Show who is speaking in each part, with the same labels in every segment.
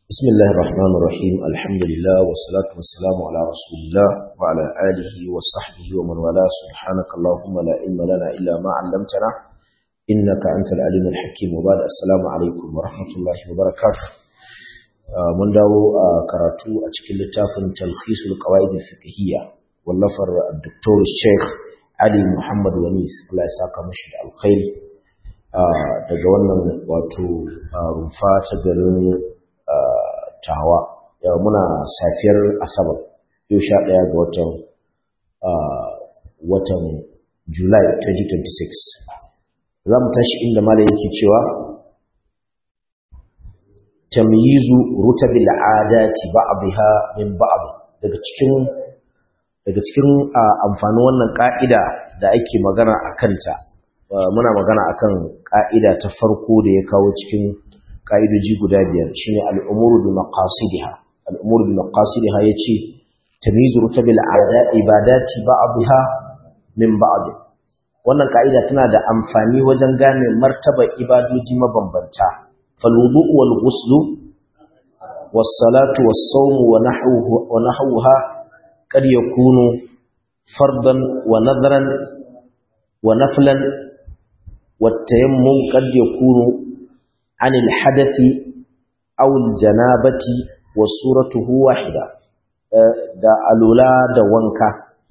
Speaker 1: بسم الله الرحمن الرحيم الحمد لله والصلاة والسلام على رسول الله وعلى آله وصحبه ومن والاه سبحانك اللهم لا علم لنا إلا ما علمتنا إنك أنت العليم الحكيم وبعد السلام عليكم ورحمة الله وبركاته من داو كراتو أشكل لتافن تلخيص القواعد الفقهية واللفر الدكتور الشيخ علي محمد ونيس الله يساك مشهد الخير daga wannan wato rumfa ta garin tawa yau muna safiyar asabar yau 11 ga watan July 2026 za mu tashi inda malai yake cewa tamyizu rutabil adati ba'dha min ba'd daga cikin amfanin wannan ka'ida da ake magana akan ta muna magana akan ka'ida ta farko da ya kawo cikin ka'idoji guda biyar shine al'umuru bi maqasidiha yace tamyizu rutabil ibadati ba'dha min ba'd wannan ka'ida tana da amfani wajen gane martaba ibadoji mabambanta fal wudu'u wal ghuslu was salatu was sawmu wa nahwuha kad yakunu fardan wa nadran wa naflan wat tayammum kad yakunu عن الحدث أو الجنابة وصورته واحدة da alula da wanka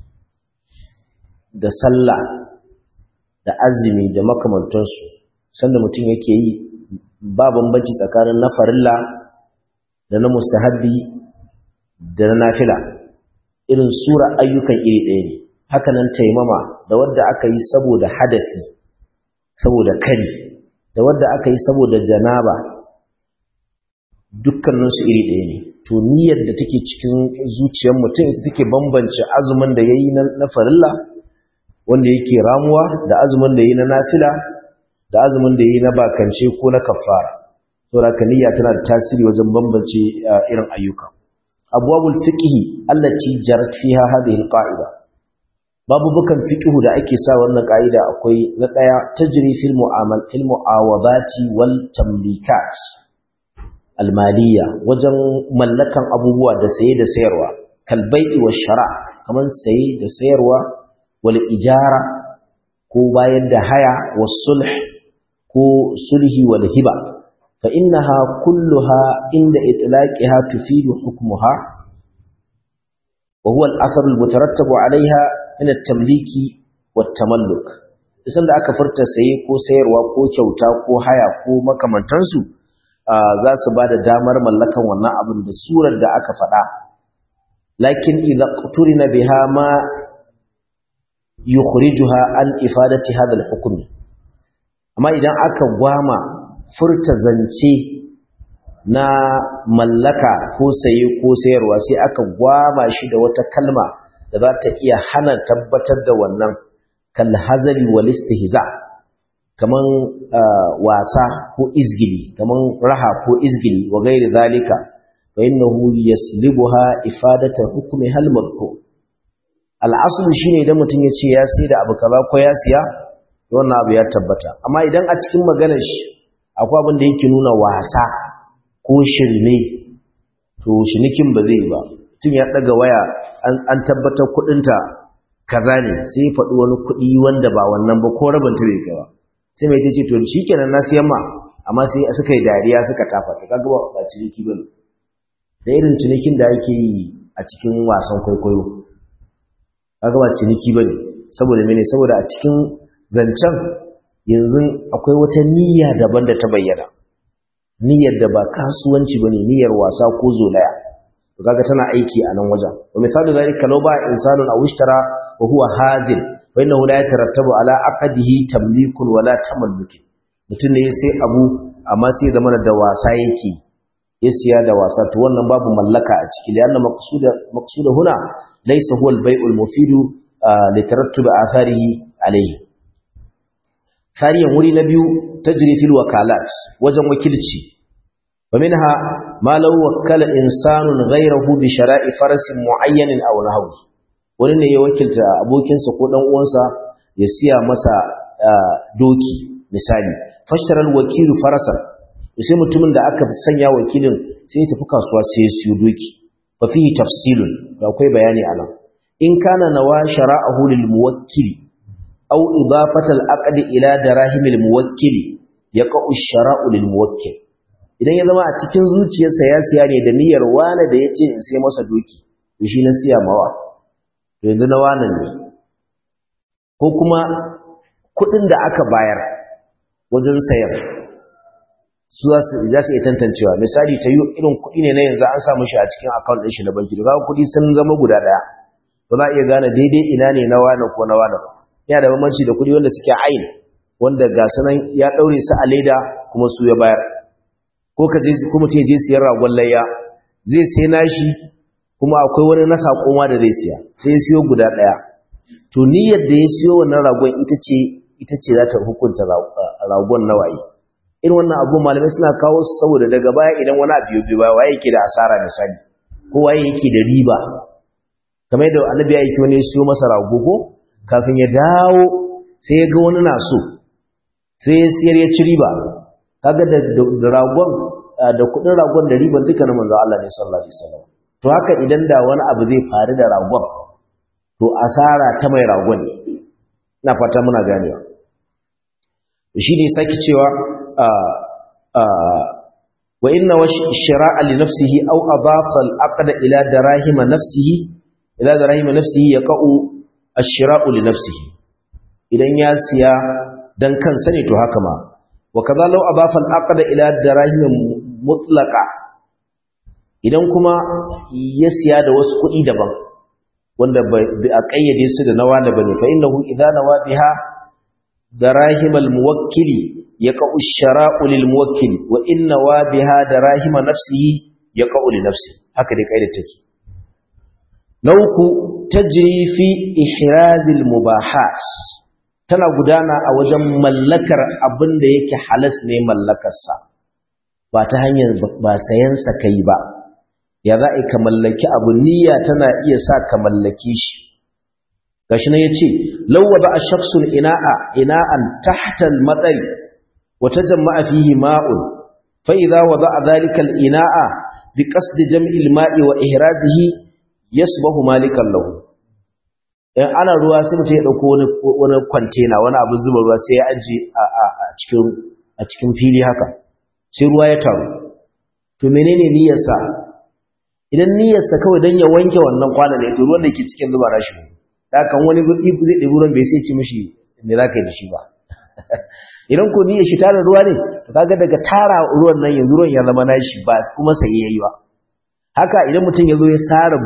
Speaker 1: da sallah da azumi da makamantansu sanda mutum yake yi ba bambanci tsakanin na farilla da na mustahabbi da na nafila irin sura ayyukan iri ɗaya ne haka nan taimama da wadda aka yi saboda hadafi saboda kari da wadda aka yi saboda janaba dukkaninsu iri ɗaya ne to niyyar da take cikin zuciyar mutum ita take bambance azumin da yayi na farilla wanda yake ramuwa da azumin da yayi na nafila da azumin da yayi na bakance ko na kafara saboda niyya tana da tasiri wajen bambance irin ayyuka abwabul fiqhi allati jarat fiha hadhihi alqa'ida babu bukan fiqhu da ake sa wannan kaida akwai na daya tajri fil mu'awadati wal tamlikat al maliya wajen mallakan abubuwa da saye da sayarwa kal bai'i wash shara kaman saye da sayarwa wal ijara ko bayar da haya was sulh ko sulhi wal hiba fa innaha kulluha inda itlaqiha tufidu hukmuha wa huwa al athar al mutarattabu alaiha min at-tamliki wat-tamalluk idan da aka furta saye ko sayarwa ko kyauta ko haya ko makamantansu za su bada damar mallakan wannan abin da surar da aka faɗa lakin idza quturina biha ma yukhrijuha an ifadati hadha al-hukm amma idan aka gwama furta zance na mallaka ko saye ko sayarwa sai aka gwama shi da wata kalma da za ta iya hana tabbatar da wannan kalhazali wal istihza kaman wasa ko izgili kaman raha ko izgili wa gairi zalika fa innahu yaslibuha ifadata hukmi hal madhkur al aslu shine idan mutum ya ce ya sai da abu kaza ko ya siya wannan abu ya tabbata amma idan a cikin maganar shi akwai abin da yake nuna wasa ko shirme to shinikin ba zai ba tun ya daga waya an tabbatar kudinta kaza ne sai faɗi wani kudi wanda ba wannan ba ko rabanta bai kai ba sai mai tace to shikenan na siyan ma amma sai suka yi dariya suka tafa ta kaga ba ciniki bane da irin cinikin da ake yi a cikin wasan kwaikwayo kaga ba ciniki bane saboda mene saboda a cikin zancen yanzu akwai wata niyya daban da ta bayyana niyyar da ba kasuwanci bane niyyar wasa ko zolaya kaga tana aiki a nan wajen wa misalu zalika law ba insanun aw ishtara wa huwa hazin fa innahu la yatarattabu ala aqdihi tamlikun wala tamalluki mutun ne sai abu amma sai zaman da wasa yake ya siya da wasa to wannan babu mallaka a ciki lianna maqsuda huna laysa huwa al-bay'ul mufidu li tarattub atharihi alayhi thaniyan wuri na biyu tajri fil wakalat wajen wakilci ومنها ما لو وكل إنسان غيره بشراء فرس معين أو نحوه wani ne ya wakilta abokinsa ko dan uwansa ya siya masa doki misali fashtaral wakilu farasan sai mutumin da aka sanya wakilin sai ya tafi kasuwa sai ya siyo doki fa fihi tafsilun akwai bayani anan in kana nawa shara'ahu lil muwakkili aw idafata al aqd ila darahim al muwakkili yaqa'u ash-shara'u lil muwakkil idan ya zama a cikin zuciyarsa ya siya ne da niyyar wani da yace in sai masa doki to shi na siya mawa to yanzu na wannan ne ko kuma kudin da aka bayar wajen sayar su za su iya tantancewa misali ta yi irin kudi ne na yanzu an samu shi a cikin account ɗin shi na banki da kudi sun zama guda ɗaya ba za a iya gane daidai ina ne na wane ko na wane ba yana da bambanci da kudi wanda suke ayin wanda ga sanan ya ɗaure su a leda kuma su ya bayar ko ka je kuma ta je siyar ragon layya zai sai nashi kuma akwai wani na saƙo ma da zai siya sai ya siyo guda ɗaya to niyyar da ya siyo wannan ragon ita ce za ta hukunta ragon nawayi irin wannan abu malamai suna kawo su saboda daga baya idan wani abu biyu ba waye yake da asara misali ko waye yake da riba kamar yadda annabi ya yi wani siyo masa rago ko kafin ya dawo sai ya ga wani na so sai ya siyar ya ci riba kaga da ragon da kudin ragon da riban duka na manzo Allah ne sallallahu alaihi wasallam to haka idan da wani abu zai faru da ragon to asara ta mai ragon ne ina fata muna ganewa shi ne saki cewa wa inna shira'a li nafsihi aw adafa al-aqda ila darahima nafsihi yaqa'u ash-shira'u li nafsihi idan ya siya dan kansa ne to haka ma wa kaza law adafa al-aqda ila darahima mutlaqa idan kuma ya siya da wasu kuɗi daban wanda bai a kayyade su da nawa da bane fa innahu idza nawa biha darahimal muwakkili yaqa'u ash-shara'u lil muwakkil wa inna wa biha darahima nafsihi yaqa'u li nafsi haka dai kaidar take nauku tajri fi ihrazil mubahat tana gudana a wajen mallakar abin da yake halas ne mallakarsa ba ta hanyar ba sayan sa kai ba ya za ka mallaki abu niyya tana iya sa ka mallake shi gashi ne yace law wada ash-shakhsul ina'an tahta al-matari wa tajamma'a fihi ma'un fa idha wada'a dhalika al-ina'a bi qasdi jam'i al-ma'i wa ihrazihi yasbahu malikan lahu in ana ruwa sai mutum ya dauko wani container wani abu zuba ruwa sai ya aje a cikin fili haka sai ruwa ya taru to menene niyyarsa idan niyyarsa kawai dan ya wanke wannan kwanan ne to ruwan da ke cikin zuba rashi da kan wani zai ɗebi ruwan bai sai ci mishi me za ka yi da shi ba idan ko niyyar shi tara ruwa ne to kaga daga tara ruwan nan yanzu ruwan ya zama nashi ba kuma sai yayi ba haka idan mutum ya zo ya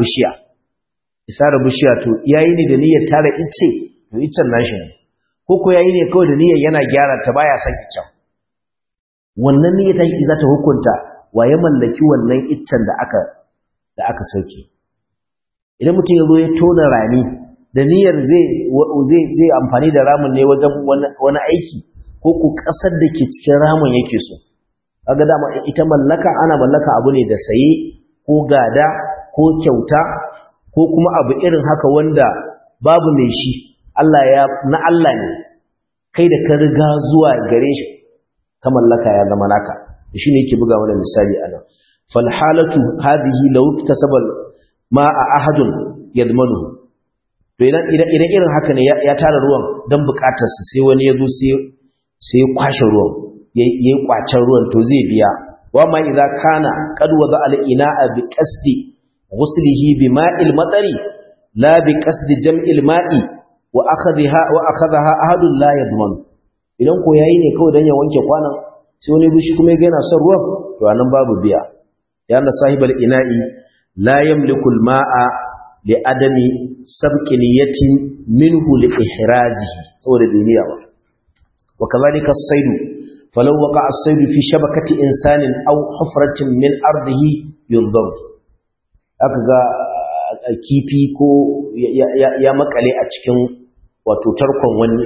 Speaker 1: sara bishiya to yayi ne da niyyar tara ice to icen nashi ne ko ko yayi ne kawai da niyyar yana gyara ta baya san icen wannan niyyar ta za ta hukunta wa ya mallaki wannan icen da aka sauke idan mutum ya zo ya tona rami da niyyar zai amfani da ramin ne wajen wani aiki ko ku kasar da ke cikin ramin yake so kaga dama ita mallaka ana mallaka abu ne da saye ko gada ko kyauta ko kuma abu irin haka wanda babu mai shi na Allah ne kai da ka riga zuwa gare shi ka mallaka ya zama naka shi ne yake buga wannan misali anan fal halatu hadhihi law iktasaba ma ahadun yadmanuhu to idan irin haka ne ya tara ruwan dan bukatarsa sai wani ya zo sai kwashe ruwan yayi kwacen ruwan to zai biya wa ma idza kana qad wada al ina'a bi qasdi ghuslihi bi ma'il matari la bi qasdi jam'il ma'i wa akhadha ahadun la yadman idan ko yayi ne kawai dan ya wanke kwanan sai wani bishi kuma ya yana son ruwan to anan babu biya yana sahibul ina'i la yamliku al ma'a li adami sabqi niyatin minhu li ihrazihi saboda duniya ba wa kadhalika as-sayd falau waqa as-sayd fi shabakati insanin aw hufratin min ardihi yundam aka ga kifi ko ya makale a cikin wato tarkon wani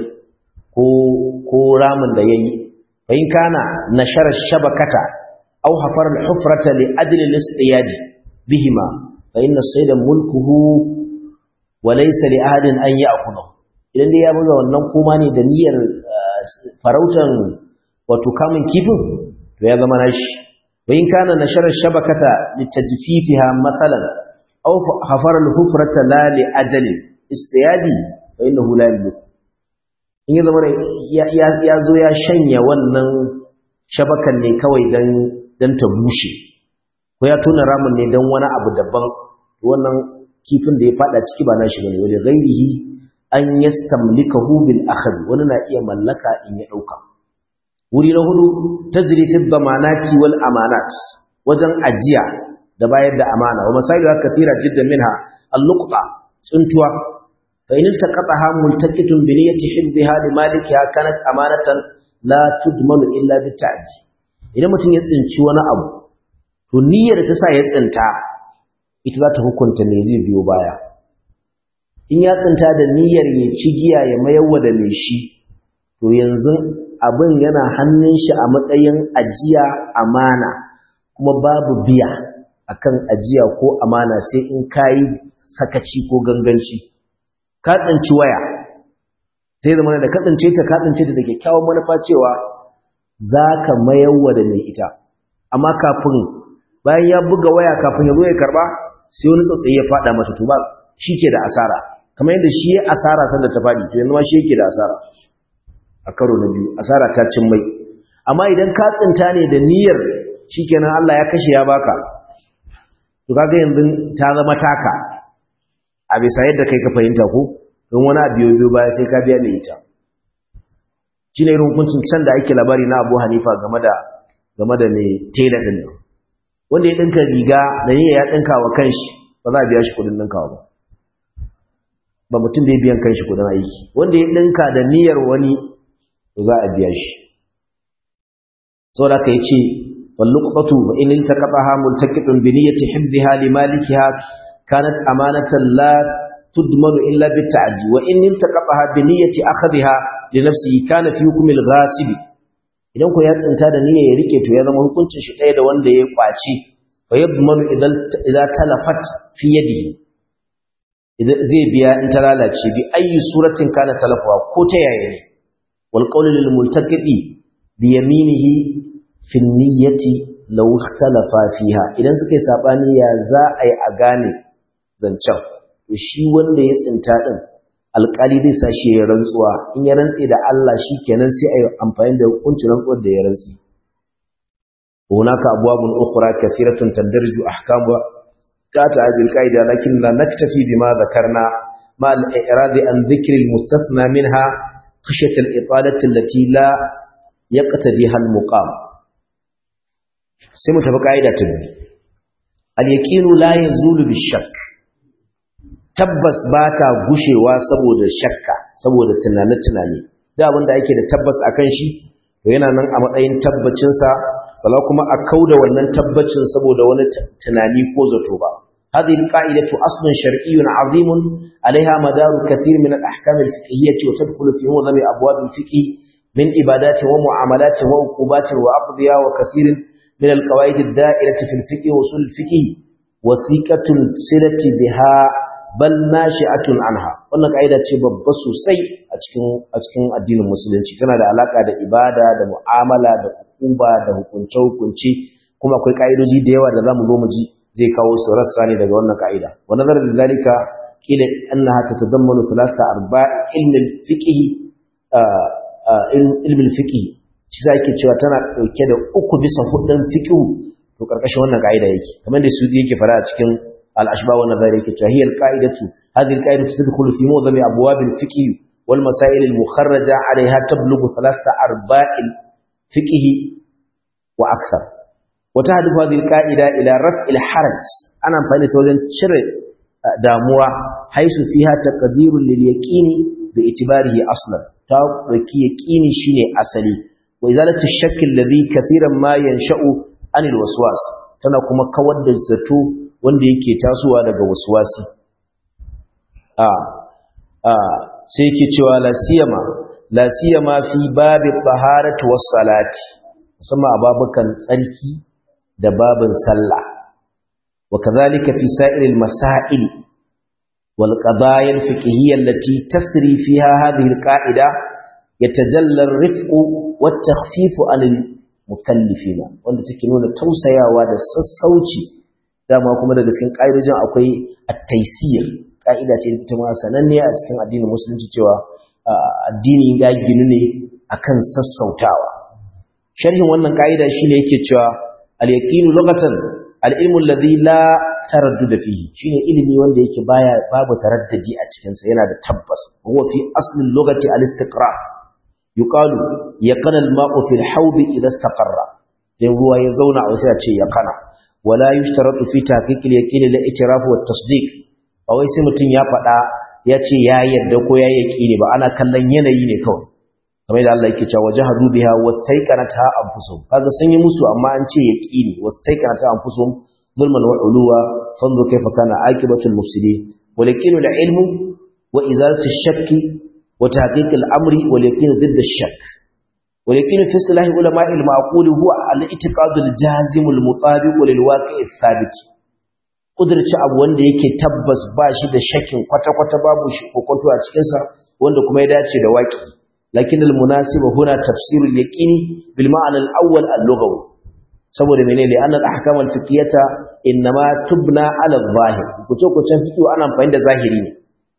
Speaker 1: ko ramin da yayi fa in kana nashara shabakata aw hafara al-hufrata li ajli al-istiyad bihima fa inna as-sayda mulkuhu wa laysa li ahadin an ya'khudhu idan dai ya buga wannan kuma ne da niyyar farautan wato kamun kifin to ya zama nashi wa in kana nashara shabakata litajfifiha masalan aw hafara al-hufrata la li ajali istiyadi fa innahu la yamlik in ya zama ya zo ya shanya wannan shabakan ne kawai dan ta bushe ko ya tona ramin ne dan wani abu daban wannan kifin da ya fada ciki ba nashi bane wani ghairihi an yastamlikahu bil akhd wani na iya mallaka in ya dauka wuri na hudu tajri fi dhamanati wal amanat wajen ajiya da bayar da amana wa masailu kathira jiddan minha al-luqta tsuntuwa fa in iltaqataha multaqitun bi niyyati hifdha li malikiha kanat amanatan la tudmanu illa bi ta'ji idan mutum ya tsinci wani abu to niyyar da ta sa ya tsinta ita za ta hukunta ne zai biyo baya in ya tsinta da niyyar ya ci giya ya mayarwa da mai shi to yanzu abin yana hannun shi a matsayin ajiya amana kuma babu biya akan ajiya ko amana sai in kayi sakaci ko ganganci ka tsinci waya sai zama da ka tsince ta da kyakkyawan manufa cewa za ka mayarwa da mai ita amma kafin bayan ya buga waya kafin ya zo ya karba sai wani tsotsayi ya fada masa to ba shi ke da asara kamar yadda shi ya asara sanda ta fadi to yanzu ma shi yake da asara a karo na biyu asara ta cin mai amma idan ka tsinta ne da niyyar shikenan Allah ya kashe ya baka to kaga yanzu ta zama taka a bisa yadda kai ka fahimta ko don wani abu biyo baya sai ka biya mai ita shine irin hukuncin can da ake labari na Abu Hanifa game da mai tela din nan wanda ya dinka riga da niyya ya dinka wa kanshi ba za a biya shi kudin dinkawa ba mutum bai biyan kanshi kudin aiki wanda ya dinka da niyyar wani to za a biya shi saboda kai ce falluqatu wa in iltaqataha multaqitun bi niyyati hibbiha li malikiha kanat amanatan la tudmanu illa bi ta'ji wa in iltaqataha bi niyyati akhadha li nafsihi kana fi hukm al-ghasib idan ko ya tsinta da niyyar ya rike to ya zama hukuncin shi ɗaya da wanda ya kwaci fa yadmanu idza talafat fi yadihi idan zai biya in ta lalace bi ayi suratin kana talafawa ko ta yaya ne wal qawlu lil multaqidi bi yaminihi fi niyyati law ikhtalafa fiha idan suka yi sabani ya za a yi a gane zancen to shi wanda ya tsinta din alƙali zai sa shi ya rantsuwa in ya rantse da Allah shikenan sai a yi amfani da hukuncin rantsuwar da ya rantsi hunaka abwabun ukhra kathiratun tandarju ahkamu تأتى هذه القاعدة لكننا نكتفي بما ذكرنا مع الإعراض عن ذكر المستثنى منها خشية الإطالة التي لا يقتضيها المقام سمت بقاعدة تبني اليقين لا يزول بالشك tabbas ba ta gushewa saboda shakka saboda tunane-tunane da abinda ake da tabbas akan shi to yana nan a matsayin tabbacinsa bala kuma a kauda wannan tabbacin saboda wani tunani ko zato ba هذه القاعدة أصل شرعي عظيم عليها مدار كثير من الأحكام الفقهية وتدخل في معظم أبواب الفقه من عبادات ومعاملات وعقوبات وأقضية وكثير من القواعد الدائرة في الفقه وصول الفقه وثيقة صلة بها بل ناشئة عنها wannan kaida ce babba sosai a cikin addinin musulunci tana da alaka da ibada da mu'amala da hukuma da hukunce kuma akwai kaidoji da yawa da zamu zo mu ji zai kawo su rassa ne daga wannan kaida wa nazar da zalika kila annaha tatadammanu thalatha arba'i ilm al-fiqh shi sai yake cewa tana dauke da 3/4 fiqh to karkashin wannan kaida yake kamar da su yake fara a cikin الأشباه والنظرية هي القاعدة هذه القاعدة تدخل في معظم أبواب الفقه والمسائل المخرجة عليها تبلغ 3/4 الفقه وأكثر وتهدف هذه القاعدة إلى رفع الحرج أنا فإن تولن شر داموة حيث فيها تقدير لليقين باعتباره أصلا تاوكي يقيني شيء أصلي وإزالة الشك الذي كثيرا ما ينشأ عن الوسواس تنكم كود الزتو wanda yake tasowa daga waswasi sai yake cewa la siyama fi babi taharati was salati musamman a babukan tsarki da babin sallah wa kadhalika fi sa'iril masail wal qadaya al fiqhiyya allati tasri fiha hadhihi al qa'ida yatajalla ar rifqu wat takhfifu an al mukallifina wanda take nuna tausayawa da sassauci. Dama kuma daga cikin ƙa'idojin akwai at-taysir, ƙa'ida ce ita ma sananne a cikin addinin musulunci cewa addini ya ginu ne akan sassautawa. Sharhin wannan ƙa'ida shine yake cewa al-yaqinu lughatan al-ilmu alladhi la taraddud fihi, shine ilimi wanda yake babu taraddudi a cikin sa, yana da tabbas. Huwa fi asli al-lughati al-istiqrar, yuqalu yaqana al-ma'u fi al-hawd idha istaqarra, dan ruwa ya zauna a wasu ya ce yaqana. Wala yushtaratu fi tahqiq al-yaqin al-i'tiraf wa at-tasdiq, ba wai sai mutun ya faɗa ya ce ya yarda ko ya yaqini ba, ana kallon yanayi ne kawai. kamar da Allah yake cewa wajahadu biha wastaiqanatha anfusuhum, kaga sun yi musu amma an ce yaqini, wastaiqanatha anfusuhum zulman wa uluwa fanzu kayfa kana aqibatul mufsidin. wal yaqinu al ilmu wa izalatu ash-shakk wa tahqiq al amri wal yaqinu ضد الشك. wal yaqinu fi istilahi ulama al ma'qul huwa al i'tiqad al jazim al mutabiq lil waqi' al thabit, kudurci abu wanda yake tabbas ba shi da shakkin kwata-kwata, babu shi kokonto a cikin sa, wanda kuma ya dace da waqi'. لكن المناسب هنا تفسير اليقين بالمعنى الأول اللغوي، saboda menene li'anna al-ahkam al-fiqhiyata inma tubna 'ala adh-dhahir, kuce fiqh ana amfani da zahiri ne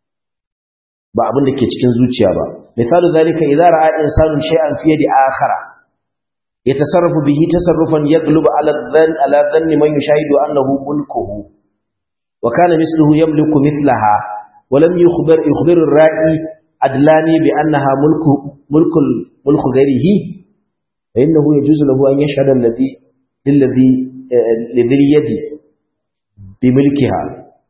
Speaker 1: ba abin da ke cikin zuciya ba. misalu zalika idza ra'a insanun shay'an fi yadi akhara yatasarrafu bihi tasarrufan yaglubu 'ala dhanni man yushahidu annahu mulkuhu wa kana mithluhu yamliku mithlaha wa lam yukhbir ar-ra'i adlani bi annaha mulku ghairihi fa innahu yajuzu lahu an yashhada alladhi yadi bi mulkiha.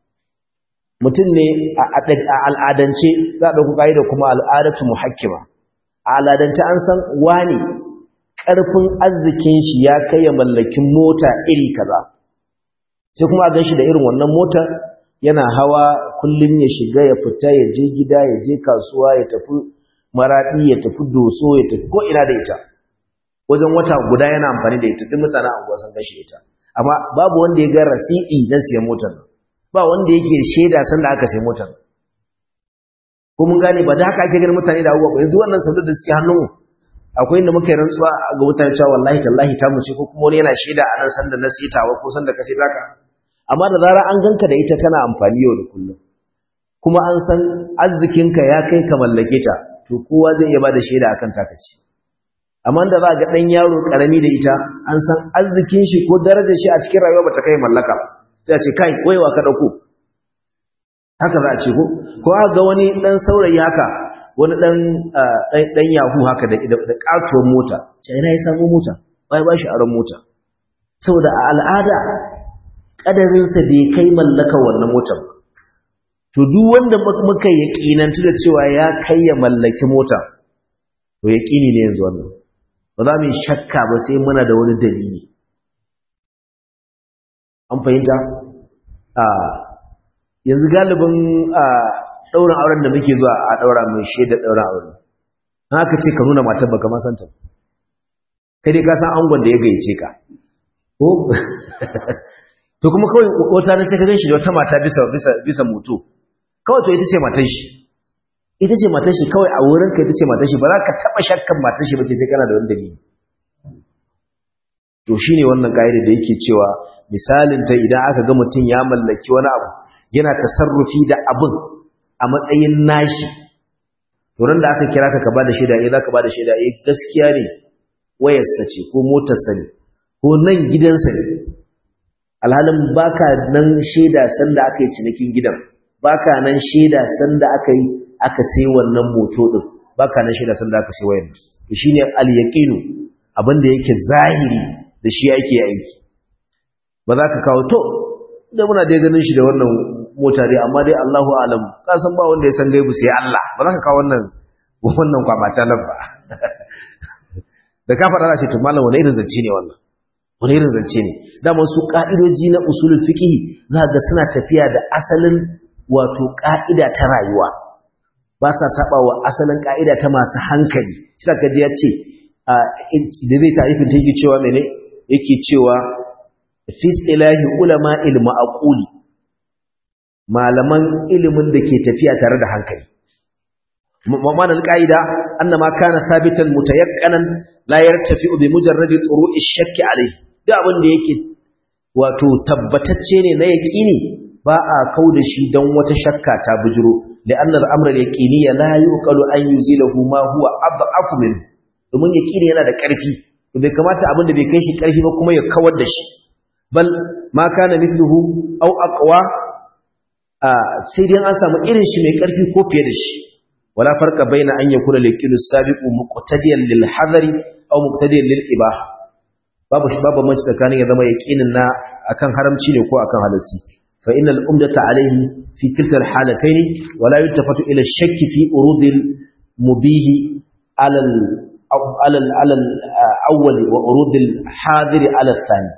Speaker 1: mutum ne a al'adance za a dauko kaida kuma al'adatu muhakkima. a al'adance an san wani karfin arzikin shi ya kai ya mallakin mota iri kaza, sai kuma a ganshi da irin wannan mota yana hawa kullum, ya shiga ya fita, ya je gida, ya je kasuwa, ya tafi maradi, ya tafi doso, ya tafi ko ina da ita, wajen wata guda yana amfani da ita, duk mutanen anguwa sun gashi ita. amma babu wanda ya ga rasidi dan siyan motar, ba wanda yake shaida san da aka sai motar. ko mun gane ba da haka ake ganin mutane da abubuwa. yanzu wannan saudar da suke hannun akwai inda muka yi rantsuwa ga mutane cewa wallahi tallahi ta mu ce, ko kuma wani yana shaida a nan san da na sitawa ko san da ka sai taka. amma da zarar an ganka da ita kana amfani yau da kullum, kuma an san arzikinka ya kai ka mallake ta, to kowa zai iya bada shaida akan takaci. amma da za ga dan yaro karami da ita, an san arzikin shi ko darajar shi a cikin rayuwa bata kai mallaka, sai a ce kai koyewa ka dauko, haka za a ce ko aka ga wani dan saurayi haka, wani dan yahu haka da katuwar mota, sai ina ya samu mota, bai ba shi aron mota, saboda a al'ada kadarinsa bai kai mallaka wannan motar. to duk wanda muka yaƙinantu da cewa ya kai ya mallaki mota, to yaƙini ne yanzu wannan, ba za mu yi shakka ba sai muna da wani dalili. an fahimta? yanzu galibin ɗaurin auren da muke zuwa a ɗaura mai shaida ɗaurin auren, haka ce ka nuna matar baka ma santa, kai dai ka san angon da ya gayyace ka ko to kuma kawai wata ne sai ka ganshi da wata mata bisa moto, kawai to ita ce matar shi kawai a wurin ka, ita ce matar shi, ba za ka taba shakkan matar shi bace sai kana da wani dalili. to shine wannan kaida da yake cewa misalin ta idan aka ga mutum ya mallaki wani abu yana tasarrufi da abin a matsayin nashi, to ran da aka kira ka bada shaida, za ka bada shaida gaskiya ne wayarsa ce ko motarsa ne ko nan gidansa ne, alhalin baka nan shaida sanda aka yi cinikin gidan, baka nan shaida sanda aka sai wannan moto din, baka nan shaida sanda aka sai wayar. to shine al-yaqinu, abinda yake zahiri da shi yake aiki. ba za ka kawo to da muna dai ganin shi da wannan mota dai, amma dai Allahu a'lam, ka san ba wanda ya san gaibu sai Allah, ba za ka kawo wannan kwabata nan ba. da ka faɗa shi to malam wani irin zance ne wannan, wani irin zance ne. dama su ka'idoji na usulul fiqh za ga suna tafiya da asalin wato ka'ida ta rayuwa, ba sa saba wa asalin ka'ida ta masu hankali. sai ka ji ya ce da zai ta'rifin take cewa mene yake cewa fi istilahi ulama ilmu aquli, malaman ilimin da ke tafiya tare da hankali. ma'ana al-qa'ida annama kana thabitan mutayaqqanan la yartafi'u bi mujarrad turu'i ash-shakk alayhi da abin da yake wato tabbatacce ne na yaqini ba a kauda shi dan wata shakka ta bujuro li'anna al-amra al-yaqini la yuqalu an yuzilahu ma huwa ad'afu min domin yaqini yana da ƙarfi bai kamata abin da bai kai shi ƙarfi ba kuma ya kawar da shi bal ma kana mithluhu aw aqwa sai dai an samu irin shi mai ƙarfi ko fiye da shi wala farqa baina an yakuna al-yaqinu as-sabiqu muqtadiyan lil hadari aw muqtadiyan lil ibaha babu manci tsakanin ya zama yaqinin na akan haramci ne ko akan halalci fa innal umdata alayhi fi kilta al-halatayn wala yuttafatu ila ash-shakk fi urud al-mubih ala al-awwal wa urud al-hadir ala al-thani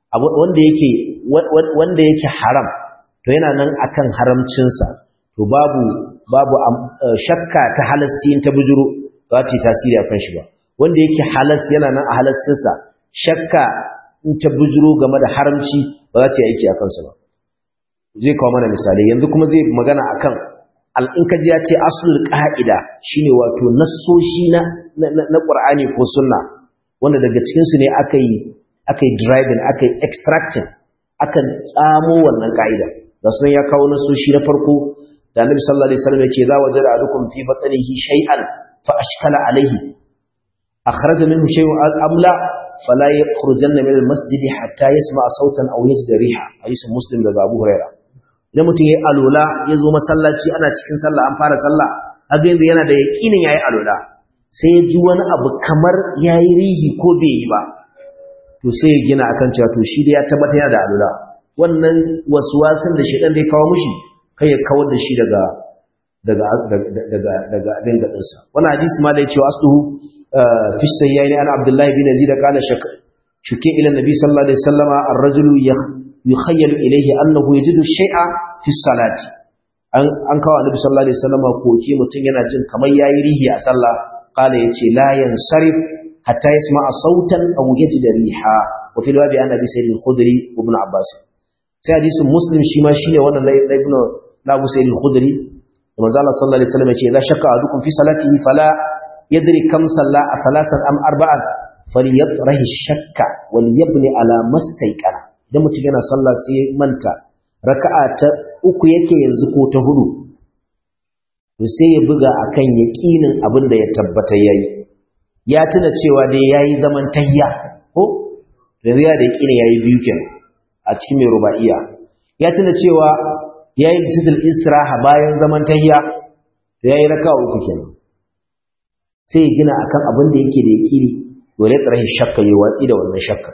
Speaker 1: wanda yake haram to yana nan akan haramcinsa to babu shakka ta halasci in ta bujuro ba ta tasiri akan shi ba wanda yake halas yana nan a halascinsa shakka in ta bujuro game da haramci ba za ta yi aiki akan sa ba zai kawo mana misali yanzu kuma zai magana akan in kaji ya ce aslul qa'ida shine wato nassoshi na Qur'ani ko sunna wanda daga cikin su ne akai driving akai extracting akan tsamo wannan ka'ida da sunan ya kawo nassoshi na farko da Annabi sallallahu alaihi wasallam yake za wajada adukum fi batnihi shay'an fa ashkala alaihi akhraja minhu shay'un amla fala yakhrujanna min al-masjid hatta yasma'a sautan aw yajida riha hadisi Muslim daga Abu Hurairah idan mutum yayi alola yazo masallaci ana cikin sallah an fara sallah kaga yanzu yana da yakinin yayi alola sai ya ji wani abu kamar yayi rihi ko bai yi ba to sai ya gina akan cewa to shi da ya tabbata yana da alola wannan waswasin da shedan zai kawo mushi kai ya kawar da shi daga abin gadinsa wannan hadisi ma da yace asluhu fi sayyani an Abdullah bin Yazid kana shuke ila Nabi sallallahu alaihi wasallama ar-rajulu yukhayyalu ilayhi annahu yajidu shay'a fi salati an kawo Nabi sallallahu alaihi wasallama koke mutun yana jin kamar yayi rihi a sallah qala yace la yansarif hatta yasma'a sautan aw yajida riha wa fil babi an Abi Sa'id al-Khudri ibn Abbas sai hadisin Muslim shi ma shine wannan da ibn Abu Sa'id al-Khudri manzo Allah sallallahu alaihi wasallam yace idza shakka ahadukum fi salatihi fala yadri kam salla thalathan am arba'an falyatrahi shakka wal yabni ala mastayqana idan mutum yana sallah sai ya manta raka'a ta uku yake yanzu ko ta hudu to sai ya buga akan yaqinin abin da ya tabbata yayi ya tuna cewa dai yayi zaman tahiyya ko da riya da yaqinin yayi biyu kenan a cikin mai rubaiya ya tuna cewa yayi situl istiraha bayan zaman tahiyya to yayi raka'a uku kenan sai ya gina akan abin da yake da yaqini dole tsarahin shakka yayi watsi da wannan shakka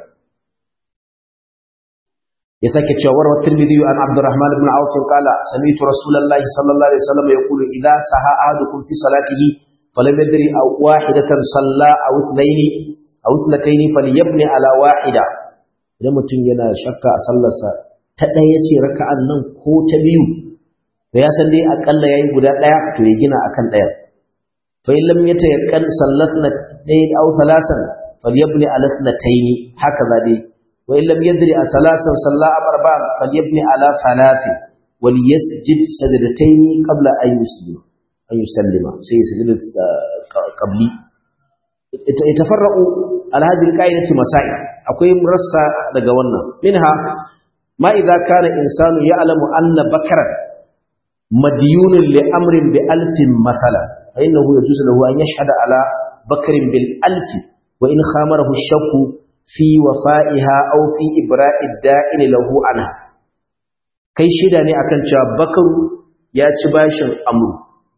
Speaker 1: ya sake cewa warwa Tirmidhi an Abdurrahman ibn Auf qala sami'tu Rasulullahi sallallahu alaihi wasallam yaqulu idha saha ahadukum fi salatihi falam yadri aw wahidatan salla aw ithnaini aw ithnatayn falyabni ala wahida idan mutum yana shakka a sallarsa ta daya ce raka'an nan ko ta biyu to ya san dai akalla yayi guda daya to ya gina akan daya fa in lam yatayaqqan sallatna dayn aw thalasan falyabni ala ithnatayn hakaza dai وإن لم يدري ثلاثا صلى أربعا فليبني على ثلاث وليسجد سجدتين قبل أن يسلم سيسجد قبلي يتفرق على هذه القاعدة مسائل أقول مرسى لقوانا منها ما إذا كان إنسان يعلم أن بكرا مديون لأمر بألف مثلا فإنه يجوز له أن يشهد على بكر بالألف وإن خامره الشك fi wafa'iha aw fi ibra'id da'in lahu anha kai shida ne akan cewa Bakaru ya ci bashin Amru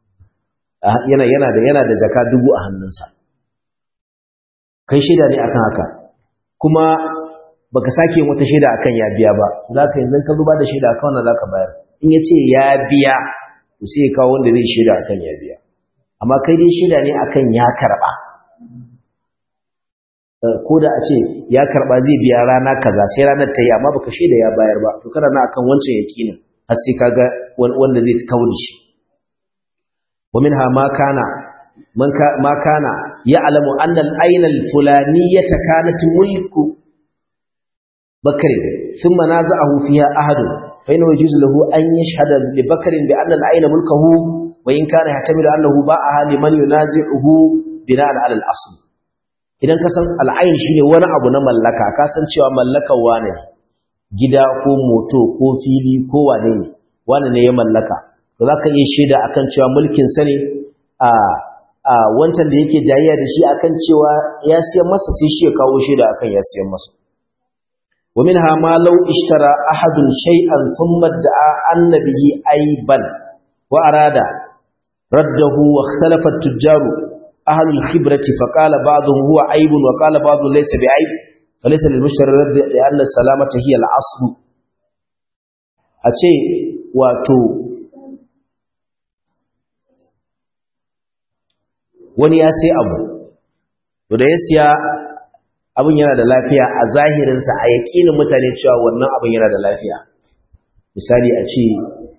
Speaker 1: yana da jaka 1000 a hannunsa kai shida ne akan haka kuma baka sake wata shida akan ya biya ba zaka yanzu ka zuba da shida akan wannan zaka bayar in yace ya biya to sai ka kawo wanda zai shida akan ya biya amma kai dai shida ne akan ya karba ko da a ce ya karba zai biya rana kaza sai ranar ta yi amma baka shaida ya bayar ba to kana na akan wancan yakinin har sai kaga wanda zai kawo shi wa minha ma kana ya'lamu anna al-ayna al-fulaniyata kanat mulku bakr thumma naza'ahu fiha ahad fa innahu yajuzu lahu an yashhada li bakr bi anna al-ayna mulkuhu wa in kana yahtamilu annahu ba'aha liman yunazi'uhu bina'an 'ala al-asl. Idan ka san al'ayn shine wani abu na mallaka, ka san cewa mallakar wane ne, gida ko moto ko fili ko wane ne ya mallaka, to zaka iya shaida akan cewa mulkin sa ne a wancan da yake jayayya da shi akan cewa ya siyan masa, sai shi ya kawo shaida akan ya siyan masa. wa minha ma law ishtara ahadun shay'an thumma da'a annabihi ayban wa arada raddahu wa ikhtalafa at-tujjaru ahlu al-khibrati fa qala ba'dhum huwa aybun wa qala ba'dhum laysa bi'ayb falaysa lil-mushtari radd li'anna as-salamata hiya al-asl. a ce wato wani ya sai abu, to da ya siya abin yana da lafiya a zahirinsa, a yaƙinin mutane cewa wannan abin yana da lafiya. Misali a ce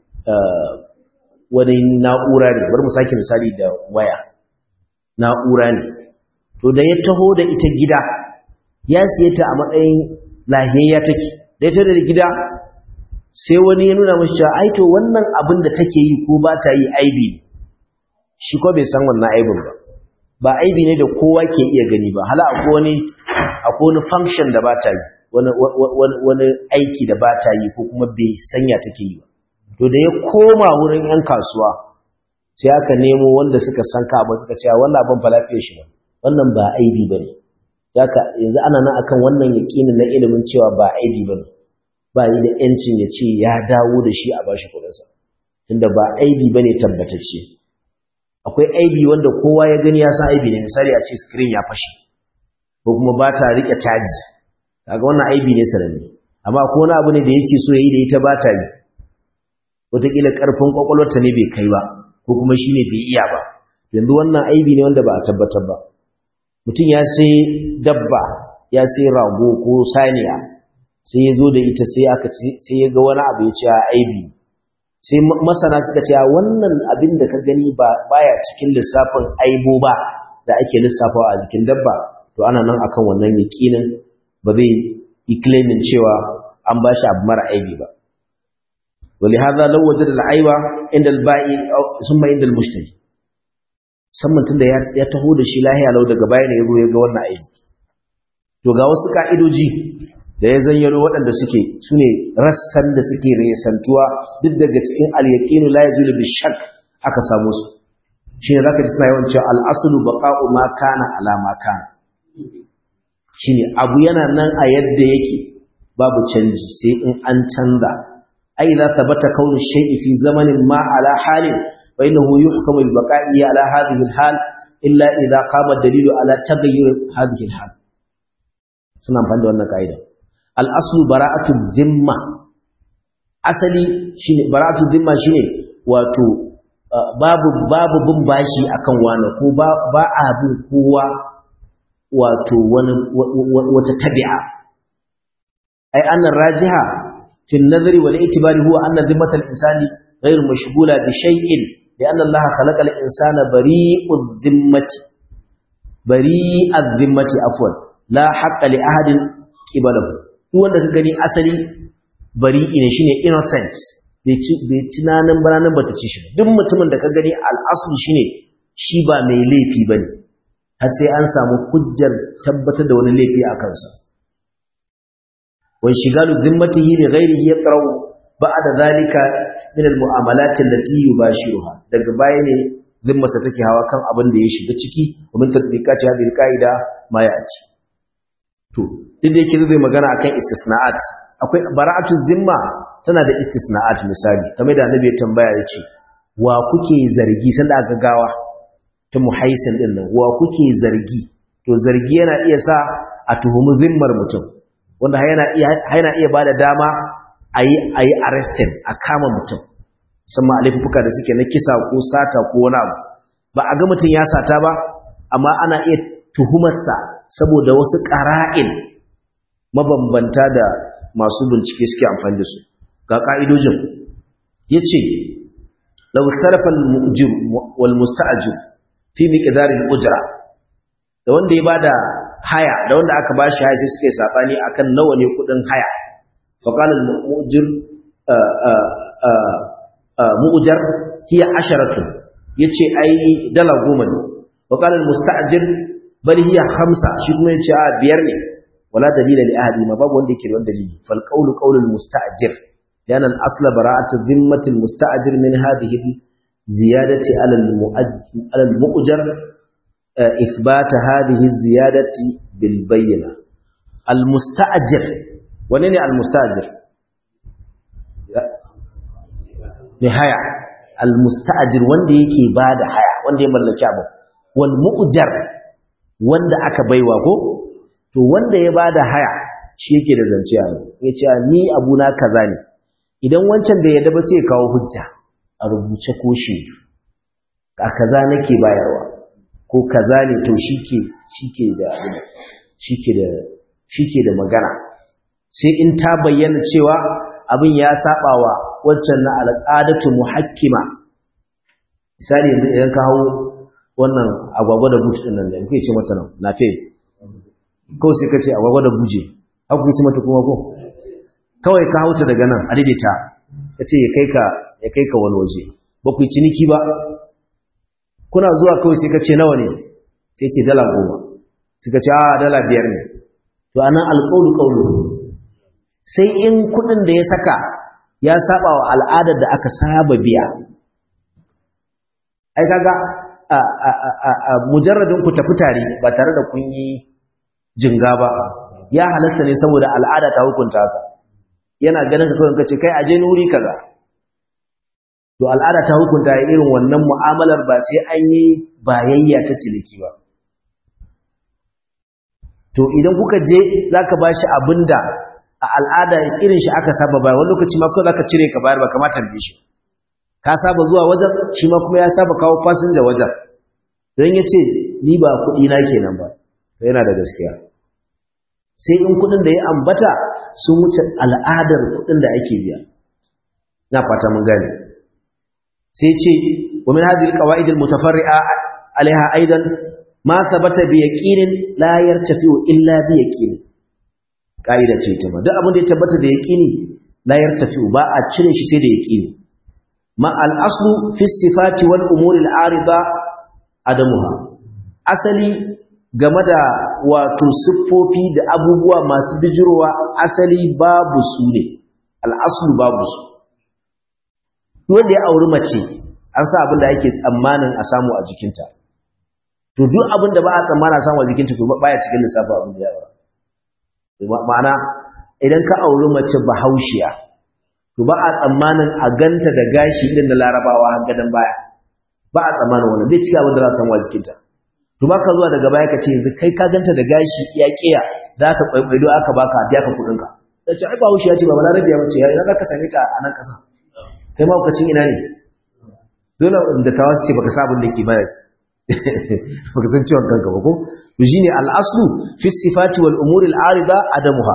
Speaker 1: wani na'ura ne, bari mu sake misali da waya, na'ura ne, to da ya taho da ita gida, ya siye ta a matsayin lahiyayya take, da ya taho da gida sai wani ya nuna mashi cewa ai to wannan abin da take yi ko ba ta yi aibi, shi ko bai san wannan aibin ba aibi ne da kowa ke iya gani ba. Hala akwai wani function da ba ta yi, wani aiki da ba ta yi ko kuma bai sanya take yi ba. To da ya koma wurin 'yan kasuwa sai aka nemo wanda suka san ka abin, suka cewa wannan abin fa lafiyar shi ba, wannan ba aibi ba ne. Haka yanzu ana nan akan wannan yaƙinin na ilimin cewa ba aibi ba ne, ba yi da 'yancin ya ce ya dawo da shi a bashi kuɗinsa, tunda ba aibi ba ne tabbatacce. Akwai aibi wanda kowa ya gani ya san aibi ne, misali a ce screen ya fashe ko kuma ba ta rike caji, kaga wannan aibi ne sananne. Amma ko wani abu ne da yake so yayi da ita ba ta yi, wataƙila ƙarfin ƙwaƙwalwarta ne bai kai ba ko kuma shi ne bai iya ba, yanzu wannan aibi ne wanda ba a tabbatar ba. Mutum ya sai dabba, ya sai rago ko saniya, sai ya zo da ita sai ya ga wani abu ya ce aibi, sai masana suka ce wannan abin da ka gani baya cikin lissafin aibo ba da ake lissafawa a jikin dabba, to ana nan akan wannan yakinin ba zai yi claiming cewa an bashi abu mara aibi ba. ولهذا لو وجد العيب عند البائع ثم عند المشتري، musamman tunda ya taho da shi lahiya lau daga baya ne yazo ya ga wannan aibi, to ga wasu ka'idoji da ya zayyano waɗanda suke sune rassan da suke resantuwa duk daga cikin al-yaqinu la yazulu bi shakk aka samu su. Shine zaka ji suna yawan cewa al-aslu baqa'u ma kana ala ma kana, shine abu yana nan a yadda yake babu canji sai in an canza. ai idza thabata kaunu shay'i fi zamanin ma ala halin fa innahu yuhkamu bil baqa'i ala hadhihi al-hal illa idza qama ad-dalilu ala taghayyur hadhihi al-hal. Suna amfani da wannan kaida. Al-aslu bara'atu dhimma, asali shine bara'atu dhimma shine wato babu bin bashi akan wani ko ba a bin kowa wato wata tabi'a. ai annar rajiha fi an-nazari wal i'tibari huwa anna dhimmat al-insani ghayr mashghula bi shay'in li anna Allah khalaqa al-insana bari'adh-dhimmati afwan la haqqa li ahadin qibalahu. Duk wanda ka gani asali bari'i ne, shine innocent, bai ci nanan bananan bata ci shi. Duk mutumin da ka gani al-aslu shine shi ba mai laifi bane har sai an samu hujjar tabbatar da wani laifi a kansa. wa shigalu dhimmatihi li ghayrihi yatrau ba'da dhalika min al-mu'amalat allati yubashiruha, daga baya ne zimmarsa take hawa kan abin da ya shiga ciki, wa min tatbiqati hadhihi al-qa'ida ma ya'ti. To duk da yake zai magana akan istisna'at, akwai bara'atu zimma tana da istisna'at. Misali kamar da annabi ya tambaya yace wa kuke zargi sanda aka gawa ta muhaisin din nan, wa kuke zargi? To zargi yana iya sa a tuhumi zimmar mutum, wanda yana iya bada dama ayi arresting, a kama mutum, musamman a laifuka da suke na kisa ko sata ko wani abu. Ba a ga mutum ya sata ba, amma ana iya tuhumarsa saboda wasu ƙara'in mabambanta da masu bincike suke amfani da su. Ga ƙa'idojin ya ce, lau sarrafa al-mujir wal musta'ajir fi miqdar al-ujra, da wanda ya bada haya da wanda aka bashi haya sai suka yi sabani akan nawa ne kudin haya. fa qala al-mujir mu'jar hiya 10, yace ai dala 10 ne wa qala al-musta'jir bal hiya 5 shi kuma yace a 5 ne wala dalila li ahadi ma babu wanda yake da dalili fal qawlu qawlul musta'jir yana al-asl bara'atu dhimmatil musta'jir min hadhihi ziyadati ala al-mu'jar ithbat hadhihi ziyadati bil bayyina al-musta'jir wanne ne al-musta'jir ne haya al-musta'jir wanda yake bada haya wanda ya mallaki abu wal mu'jar wanda aka baiwa ko to wanda ya bada haya shi yake da zance a nan yace ni abuna kaza ne idan wancan da ya daba sai ya kawo hujja a rubuce ko shedu a kaza nake bayarwa ko kaza ne to shike da magana sai in ta bayyana cewa abin ya sabawa wancan na al'adatu muhakkima misali yanzu idan ka hawo wannan agwagwa da buci din nan da kuke ce mata nan na fe ko sai ka ce agwagwa da buje haku ce mata kuma ko kawai ka hauta daga nan a daidaita kace ya kai ka wani waje ba ku ciniki ba kuna zuwa kawai sai ka ce nawa ne sai ce dala 10 sai ka ce a dala 5 ne to anan alqawlu qawlu sai in kudin da ya saka ya saba wa al'adar da aka saba biya ai kaga mujarradin ku tafi tare ba tare da kun yi jinga ba ya halatta ne saboda al'ada ta hukunta haka yana ganin ka kawai kace kai aje nuri kaza to al'ada ta hukunta irin wannan mu'amalar ba sai an yi bayayya ta ciniki ba to idan kuka je zaka bashi abinda a al'ada irin shi aka saba bayar wani lokaci ma kawai zaka cire ka bayar ba kamata ne shi ka saba zuwa wajen shi ma kuma ya saba kawo fasinja wajen don yace ni ba kuɗi na kenan ba to yana da gaskiya sai in kuɗin da ya ambata sun wuce al'adar kuɗin da ake biya na fata mun gane sai ce wa min hadhihi alqawaid almutafarri'a alaiha aidan ma thabata bi yaqinin la yartafi'u illa bi yaqin kaida ce ta ba duk abin da ya tabbata da yaqini la yartafi'u ba a cire shi sai da yaqini ma al-aslu fi sifati wal umuri al-arida adamuha asali game da wato siffofi da abubuwa masu bijirowa asali babu su ne al-aslu babu su wanda ya auri mace an sa abin da ake tsammanin a samu a jikinta to duk abin da ba a tsammana a samu a jikinta to baya cikin lissafin abin da ya aura ma'ana idan ka auri mace bahaushiya to ba a tsammanin a ganta da gashi irin na larabawa har gadan baya ba a tsammanin wannan zai cika abin da za a samu a jikinta to ba ka zuwa daga baya ka ce yanzu kai ka ganta da gashi iya kiya za ka kwaikwaido aka baka biya ka kuɗinka ta ce ai bahaushiya ce ba balarabiya mace ya za ka same ta a nan ƙasa kai ma lokacin ina ne dole da tawa su ce baka sa abin da ke bayar baka san ciwon kanka ba ko to shine al-aslu fi sifati wal umuri al-arida adamuha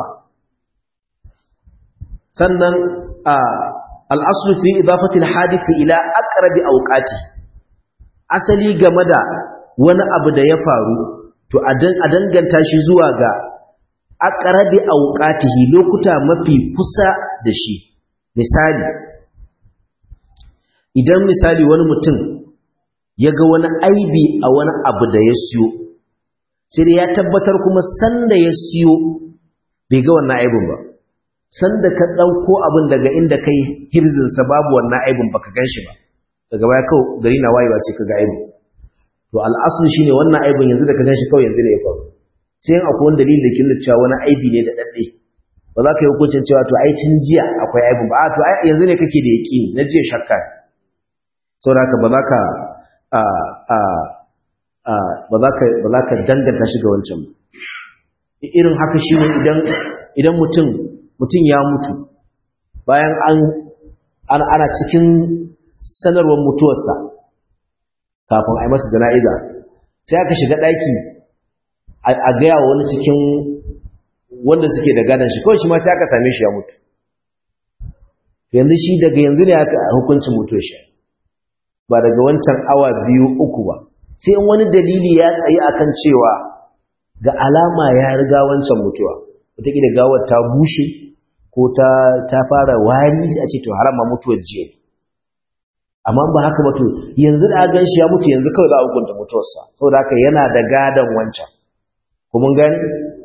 Speaker 1: sannan al-aslu fi idafati al-hadith ila aqrabi awqati asali game da wani abu da ya faru to a danganta shi zuwa ga aqrabi awqatihi lokuta mafi kusa da shi misali idan misali wani mutum ya ga wani aibi a wani abu da ya siyo sai ya tabbatar kuma sanda ya siyo bai ga wannan aibin ba sanda ka ɗauko abin daga inda kai hirzinsa babu wannan aibin baka gan shi ba daga baya kawai gari na waye ba sai ka ga aibin to al'asun shine wannan aibin yanzu da ka gan shi kawai yanzu ne ya faru sai akwai wani dalili da kin da cewa wani aibi ne da dadde ba za ka yi hukuncin cewa to ai tun jiya akwai aibin ba a to ai yanzu ne kake da yaƙini na jiya shakka saboda haka ba za ka danganta shi ga wancan irin haka shi ne idan mutum ya mutu bayan ana cikin sanarwar mutuwarsa kafin a yi masa jana'iza sai aka shiga ɗaki a gaya wa wani cikin wanda suke da gadon shi kawai shi ma sai aka same shi ya mutu yanzu shi daga yanzu ne aka hukuncin mutuwar shi ba daga wancan awa 2-3 ba sai in wani dalili ya tsayi akan cewa ga alama ya riga wancan mutuwa wataƙila gawar ta bushe ko ta fara wari a ce to harama mutuwar jiya amma ba haka ba to yanzu da gan shi ya mutu yanzu kawai za a hukunta mutuwarsa saboda haka yana da gadan wancan ko mun gani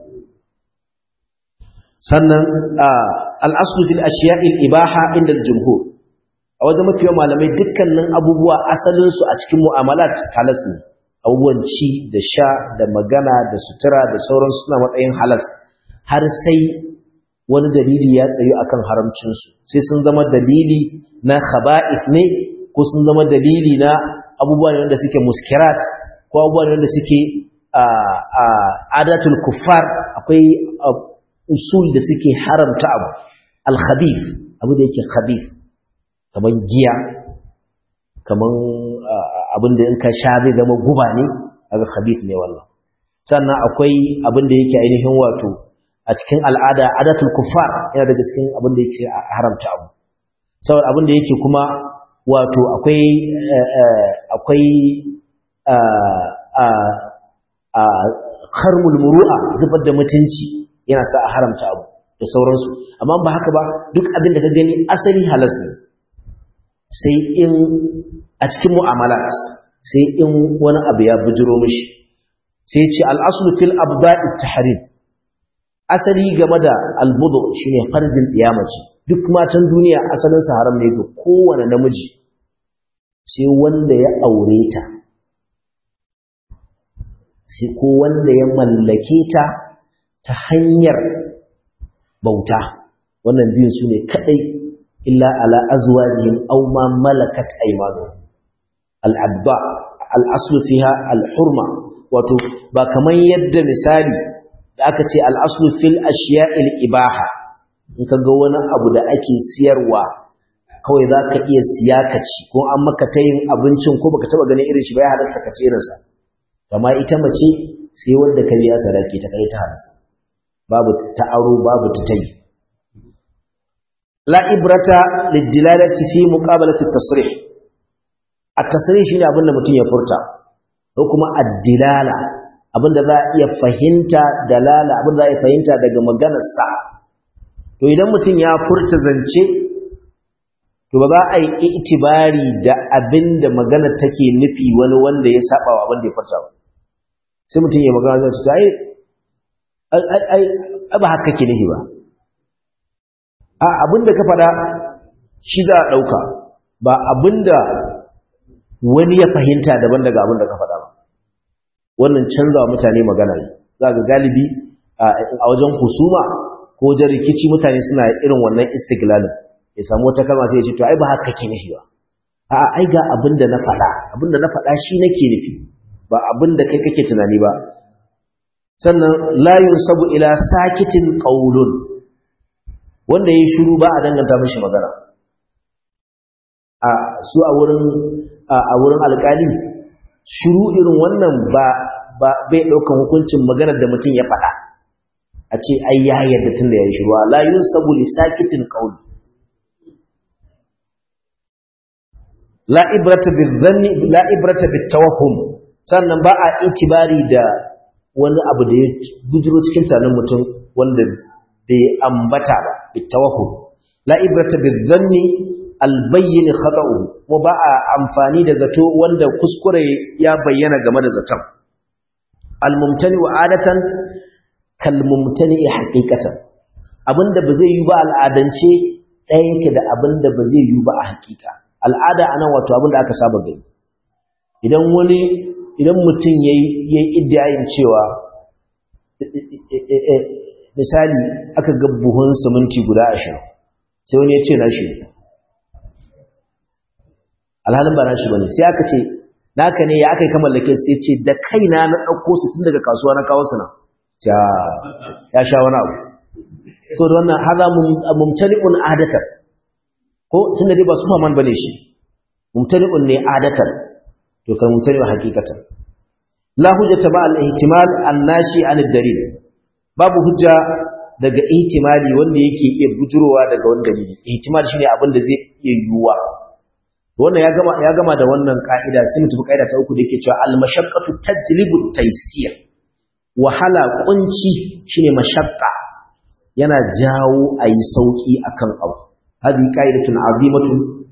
Speaker 1: sannan al-aslu fil ashiya'il ibaha inda al-jumhur a wajen mafiya malamai dukkanin abubuwa asalin su a cikin mu'amalat halas ne abubuwan ci da sha da magana da sutura da sauran suna matsayin halas har sai wani dalili ya tsayu akan haramcin su sai sun zama dalili na khaba'ith ne ko sun zama dalili na abubuwa ne wanda suke muskirat ko abubuwa ne wanda suke adatul kuffar akwai usul da suke haramta abu al-khabith abu da yake khabith kaman giya kaman abin da in ka sha zai zama guba ne daga khabith ne wannan sannan akwai abin da yake ainihin wato a cikin al'ada adatul kuffar yana daga cikin abin da yake haramta abu saboda abin da yake kuma wato akwai kharmul muru'a zubar da mutunci yana sa a haramta abu da sauransu amma ba haka ba duk abin da ka gani asali halas ne sai in a cikin mu'amalat sai in wani abu ya bujiro mishi sai ce al-aslu fil abda'i tahrim asali game da al-budu shine farjin qiyamaci duk matan duniya asalin sa haram ne ga kowane namiji sai wanda ya aure ta sai ko wanda ya mallake ta ta hanyar bauta wannan biyun su ne kadai illa ala azwajihim aw ma malakat aymanuhum al-abda al-aslu fiha al-hurma wato ba kaman yadda misali da aka ce al-aslu fil ashiya'il ibaha in ka ga wani abu da ake siyarwa kawai za ka iya siya ka ci ko an maka ta yin abincin ko baka taba ganin irin shi ba ya halasta ka ci irinsa amma ita mace sai wanda ka biya sadaki ta kai ta halasta babu ta aro babu ta tayi la ibrata lidilalati fi muqabalati at-tasrih at-tasrih shine abin da mutum ya furta ko kuma ad-dilala abin da za a iya fahimta dalala abin da za a iya fahimta daga maganar sa to idan mutum ya furta zance to ba za a yi itibari da abin da maganar take nufi wani wanda ya saba wa abin da ya furta ba sai mutum ya magana zai ce ai ba haka ke nufi ba a abinda ka faɗa shi za a ɗauka ba abinda wani ya fahimta daban daga abinda ka faɗa ba wannan canza mutane magana ne za ga galibi a wajen husuma ko wajen rikici mutane suna irin wannan istiglalin ya samu wata kalma sai ya ce to ai ba haka ke nufi ba a ai ga abinda na faɗa shi nake nufi ba abinda kai kake tunani ba sannan la yunsabu ila sakitin qaulun wanda yayi shiru ba a danganta mishi magana a su a wurin alƙali shiru irin wannan ba bai daukan hukuncin maganar da mutum ya faɗa a ce ai ya yarda tunda yayi shiru la yunsabu li sakitin qaul la ibrata bizanni la ibrata bitawahhum sannan ba a itibari da wani abu da ya guduro cikin tunanin mutum wanda bai ambata ba bitawahhum la ibrata bizanni albayyin khata'u ko ba a amfani da zato wanda kuskure ya bayyana game da zaton almumtani wa adatan kalmumtani haqiqatan abinda ba zai yi ba al'adance ɗaya yake da abinda ba zai yi ba a haƙiƙa al'ada anan wato abinda aka saba gani idan mutum yayi iddiayin cewa misali aka ga buhun siminti guda 20 sai wani ya ce nashi alhalin ba nashi bane sai aka ce naka ne ya aka yi kamallake sai ce da kaina na dauko su tun daga kasuwa na kawo su nan ya sha wani abu so da wannan haza mumtali'un adatan ko tunda dai ba Superman bane shi mumtali'un ne adatan to kan mumtali'u hakikatan la hujjata ba al-ihtimal an-nashi an ad-dalil babu hujja daga ihtimali wanda yake iya bujurowa daga wani dalili ihtimal shine abin da zai iya yiwuwa wannan ya gama da wannan ka'ida sai mutum ka'ida ta uku da yake cewa al-mashaqqatu tajlibu at-taysir wahala kunci shine mashaqqa yana jawo ayi sauki akan abu hadi qa'idatun azimatun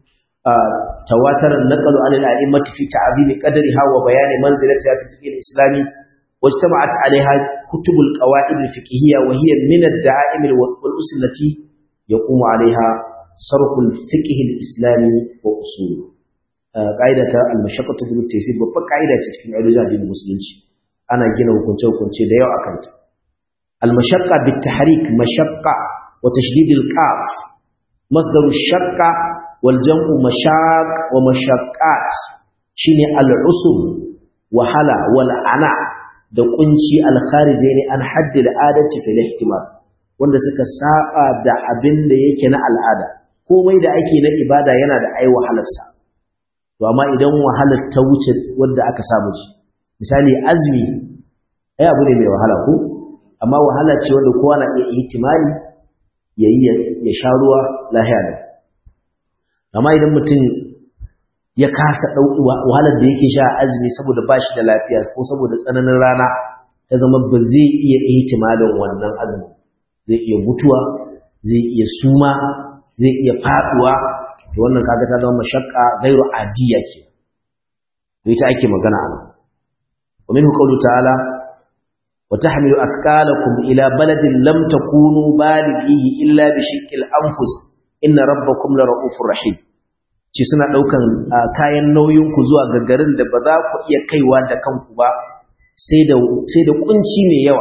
Speaker 1: تواتر النقل عن الأئمة في تعظيم قدرها وبيان منزلتها في الفقه الإسلامي واجتمعت عليها كتب القواعد الفقهية وهي من الدعائم والأصول التي يقوم عليها صرف الفقه الإسلامي وأصوله. قاعدة المشقة تجب التيسير babbar قاعدة cikin ƙa'idojin addinin musulunci ana gina hukunce da yawa akan ta. المشقة بالتحريك مشقة وتشديد القاف مصدر الشقة والجمع مشاق ومشقات شيني العسر وحلا والعناء da kunci alkharijaini an haddi al'adati fil ihtimal wanda suka saba da abin da yake na al'ada komai da ake na ibada yana da ai wahalarsa to amma idan wahalar ta wuce wanda aka samu shi misali azumi ai abu ne mai wahala ko amma wahala ce wanda kowa na iya ihtimali yayi ya sha ruwa lahiya ne amma idan mutum ya kasa wahalar da yake sha azumi saboda bashi da lafiya ko saboda tsananin rana ta zama ba zai iya ihtimalin wannan azumi zai iya mutuwa zai iya suma zai iya faduwa to wannan kaga ta zama mashakka gairu adiya ke to ita ake magana anan wa minhu qawlu ta'ala wa tahmilu athqalakum ila baladin lam takunu balighihi illa bi shiqqil anfus inna rabbakum la ra'ufur rahim ci suna daukan kayan nauyin ku zuwa ga garin da ba za ku iya kaiwa da kanku ba sai da kunci mai yawa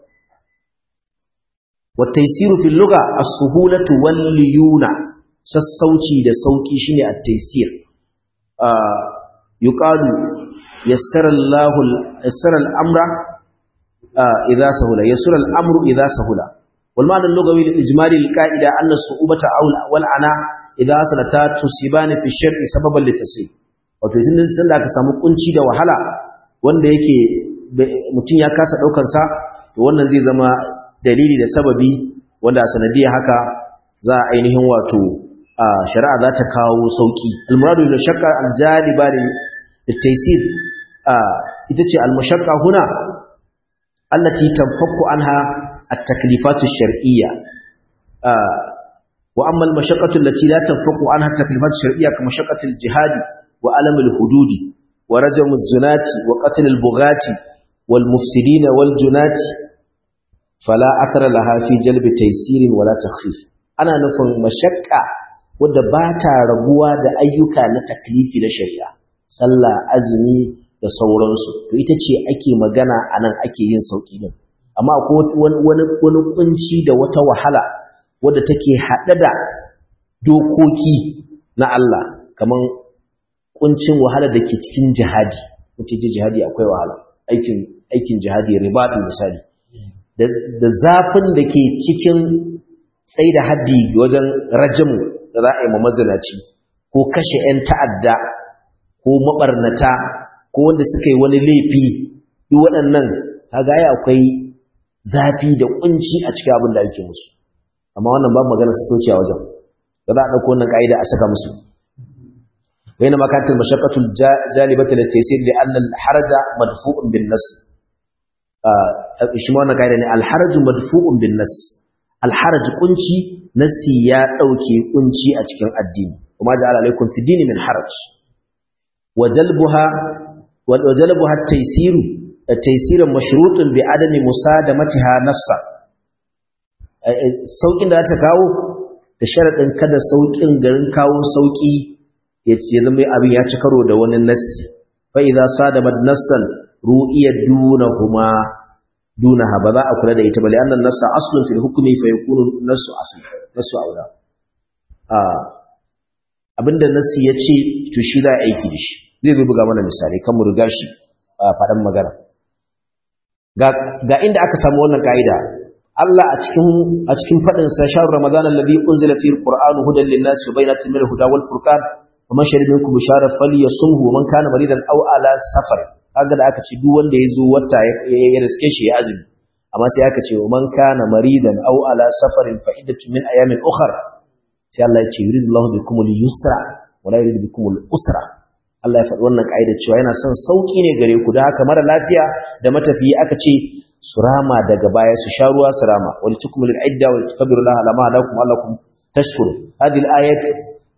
Speaker 1: wa taysiru fil lugha as-suhulatu wal liyuna sassauci da sauki shine at-taysir yuqalu yassara Allahu al-amra idha sahula yassara al-amru idha sahula wal ma'na al-lughawi lil-ijmali al-qa'ida anna as-su'ubata wal ana idha sanata tusibani fi shar'i sababan litasir wato idan sun da aka samu kunci da wahala wanda yake mutum ya kasa daukar sa to wannan zai zama dalili da sababi wanda a sanadiyar haka za a ainihin wato shari'a za ta kawo sauki al-muradu bil shaqqa al-jaliba lit-taysir ita ce al-mashaqqa huna allati tanfakku anha at-taklifat ash-shar'iyya wa amma al-mashaqqatu allati la tanfakku anha at-taklifat ash-shar'iyya kama mashaqqatu al-jihad wa alam al-hudud wa rajm az-zunati wa qatl al-bughati wal-mufsidin wal-junati fala athara laha fi jalb taysir wala takhfif ana nufin mashaqqa wadda ba ta rabuwa da ayyuka na taklifi na shari'a sallah azumi da sauransu to ita ce ake magana anan ake yin sauki din amma akwai wani kunci da wata wahala wadda take hade da dokoki na Allah kaman kuncin wahala da ke cikin jihadi mutum je jihadi akwai wahala aikin jihadi ribaɗin misali da zafin da ke cikin tsaida haddi wajen rajamu da za a yi mazinaci ko kashe 'yan ta'adda ko mabarnata ko wanda suka yi wani laifi duk waɗannan kaga ya akwai zafi da kunci a cikin abin da ake musu amma wannan babu magana su sauci a wajen ba za a ɗauko wannan ƙa'ida a saka musu bayan makarantar mashaqqatul jalibatu lit-taysir li anna al-haraja madfu'un bin-nas shi ma wannan ƙa'ida ne al-haraju madfu'un bin-nas al-haraj kunci nasi ya dauke kunci a cikin addini kuma ja'ala alaikum fi dini min haraj wajalbuha taysiru mashrutun bi adami musadamatiha nassa saukin da ta kawo da sharadin kada saukin garin kawo sauki ya zama abin ya ci karo da wani nassi fa idza sadamat nassan ru'iya dunaha ba za a kula da ita bale annan nassa aslun fil hukmi fa yakunu nassu asl nassu aula abinda nassi yace to shi za a aiki da shi zai buga mana misali kan mu riga shi fadan magana ga inda aka samu wannan kaida Allah a cikin fadin sa shahr ramadan alladhi unzila fihi alquran hudan lin-nas wa bayyinatin min al-huda wal furqan wa man shahida minkum bishara falyasumhu wa man kana maridan aw ala safar kaga da aka ce duk wanda yazo wata ya riske shi ya azumi amma sai aka ce man kana maridan aw ala safarin fa iddatu min ayamin ukhra sai Allah ya ce yuridullahu bikum al-yusra wa la yuridu bikum al-usra Allah ya faɗi wannan kaida cewa yana son sauki ne gare ku da haka mara lafiya da matafiyi aka ce su rama daga baya su sha ruwa su rama wa litukmilu al-idda wa litukabbiru Allah ala ma hadakum allakum tashkuru hadhihi al-ayat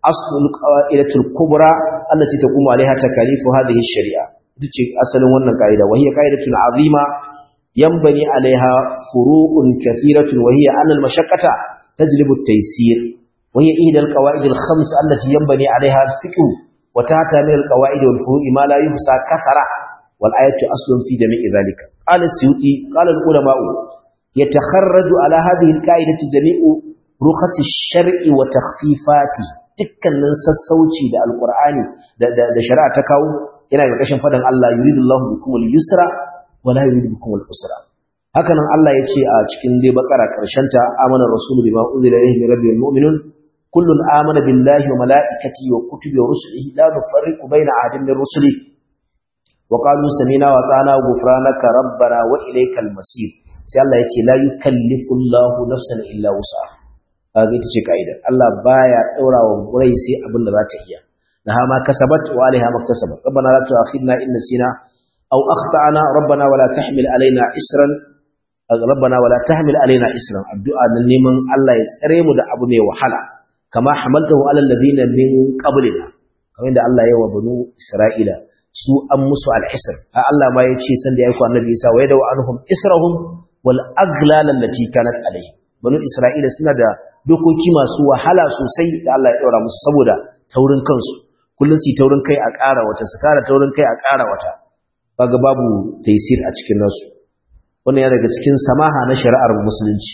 Speaker 1: aslul qa'idatul kubra allati taqumu alaiha takalifu hadhihi ash-shari'a. Ita ce asalin wannan ka'ida, wa hiya qa'idatun azima yanbani alaiha furu'un kathiratun, wa hiya anna al-mashaqqata tajlibu at-taysir, wa hiya ihda al-qawa'id al-khams allati yanbani alaiha al-fiqh, wa tahta min al-qawa'id wal furu'i ma la yuhsa kathara, wal ayatu aslun fi jami'i dhalika. Qala as-Suyuti qala al-ulama'u yatakharraju ala hadhihi al-qa'idati jami'u rukhas ash-shar'i wa takhfifati. Dukkanin sassauci da alqur'ani da shari'a ta kawo yana da kashin fadan Allah yuridullahu bikumul yusra wa la yuridu bikumul usra. Hakanan Allah ya ce a cikin dai bakara karshenta, amana rasulu bima unzila ilayhi min rabbil mu'minun kullun amana billahi wa malaikatihi wa kutubihi wa rusulihi la nufarriqu baina ahadin min rusuli wa qalu sami'na wa ata'na ghufranaka rabbana wa ilaykal masir. Sai Allah ya ce la yukallifullahu nafsan illa wus'aha. Kaga ita ce kaida, Allah baya daura wa rai sai abin da za ta iya. laha ma kasabat wa alaiha ma kasabat. Rabbana la tu'akhidna in nasina aw akhtana rabbana wa la tahmil alaina isran rabbana wa la tahmil alaina isran. Addu'a nan neman Allah ya tsare mu da abu mai wahala, kama hamaltahu ala alladhina min qablina, kamar da Allah ya wa banu Isra'ila su an musu al-isr. Allah ma yace san da yayi ku annabi Isa wa yadaw anhum israhum wal aglal allati kanat alayhi. Banu Isra'ila suna da dokoki masu wahala sosai da Allah ya daura musu saboda taurin kansu, kullun su taurin kai a ƙara wata, su ƙara taurin kai a ƙara wata, kaga babu taysir a cikin nasu. Wannan ya daga cikin samaha na shari'ar musulunci.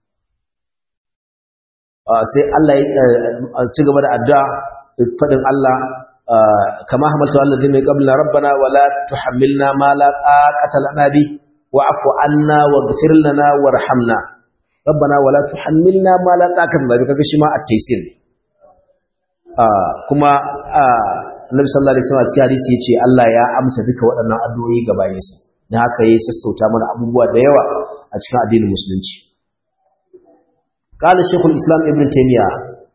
Speaker 1: Sai Allah ya ci gaba da addu'a fadin Allah kama hamaltu alladhina min qablina rabbana wala tuhammilna ma la taqata lana bi wa'fu anna waghfir lana warhamna. Rabbana wala tuhammilna ma la taqata lana bi, kaga shi ma at-taysir ne. Kuma Annabi sallallahu alaihi wasallam cikin hadisi yace Allah ya amsa duka waɗannan addu'o'i gabayinsa. Dan haka yayi sassauta mana abubuwa da yawa a cikin addinin musulunci. Qala Shaykhul Islam Ibn Taymiyyah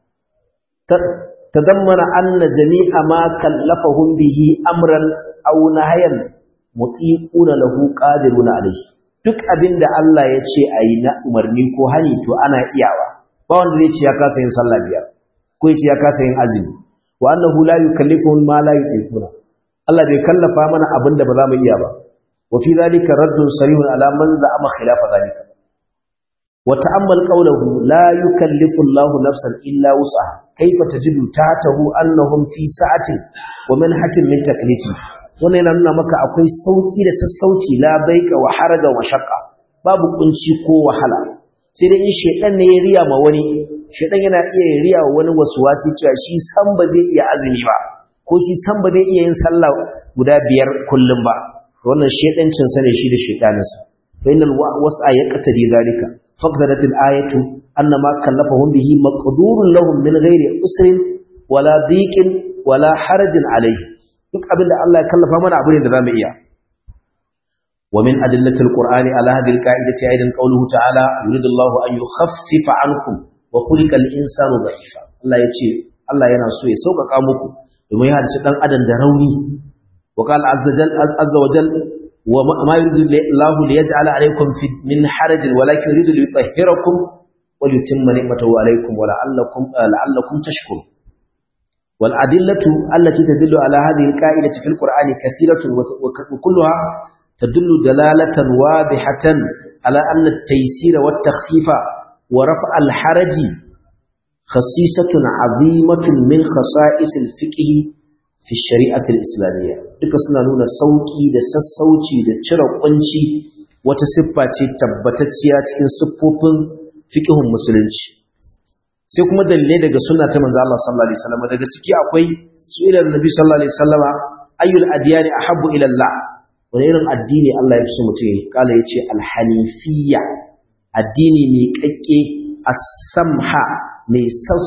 Speaker 1: tadammana anna jami'a ma kallafahum bihi amran aw nahyan mutiquna lahu qadiruna alayhi. Duk abinda Allah ya ce ayi na umarni ko hani to ana iyawa. Ba wanda zai ce ya kasa yin sallah biyar ko ya ce ya kasa yin azumi. Wa annahu la yukallifuhum ma la yutiquna. Allah bai kallafa mana abinda ba za mu iya ba. Wa fi dhalika raddun sarihun ala man za'ama khilafa dhalika. Wa ta'ammal qawluhu la yukallifu Allahu nafsan illa wus'aha. Kayfa tajidu ta'atahu annahum fi sa'atin wa manhatin min taklifi. Wannan yana nuna maka akwai sauki da sassauci, la baika wa haraja wa shaqqa. Babu kunci ko wahala. Sai dai in shedan ne ya riya ma wani, shedan yana iya riya wa wani waswasi cewa shi san ba zai iya azumi ba, ko shi san ba zai iya yin sallah guda biyar kullum ba. Wannan shedancin sa ne shi da shedaninsa. Fa innal was'a yaqtadi zalika. فقدرت الآية أن ما كلفهم به مقدور لهم من غير أسر ولا ضيق ولا حرج عليه. duk abin da Allah ya kallafa mana abu ne da zamu iya. Wa min adillati alqur'ani ala hadhihi alqa'idati aidan qawluhu ta'ala yuridu Allahu an yukhaffifa ankum wa khuliqa al-insanu dha'ifa. Allah yace Allah yana so ya sauƙaƙa muku domin ya halice dan adam da rauni. Wa qala azza wa jalla وما يريد الله ليجعل عليكم من حرج ولكن يريد ليطهركم وليتم نعمته عليكم لعلكم تشكرون. والأدلة التي تدل على هذه القاعدة في القرآن كثيرة وكلها تدل دلالة واضحة على أن التيسير والتخفيف ورفع الحرج خصيصة عظيمة من خصائص الفقه fi shari'atul islamiyya. Duka suna nuna sauki da sassauci da cire kunci wata siffa ce tabbatacciya cikin siffofin fiqhun musulunci. Sai kuma dalilai daga sunna ta manzo Allah sallallahu alaihi wasallam. Daga ciki akwai su'ila annabi sallallahu alaihi wasallam ayyul adyani ahabbu ila Allah. Wani irin addini Allah ya fi so mutum yayi? Kala yace al-hanifiyya, addini mai kakke, as-samha, mai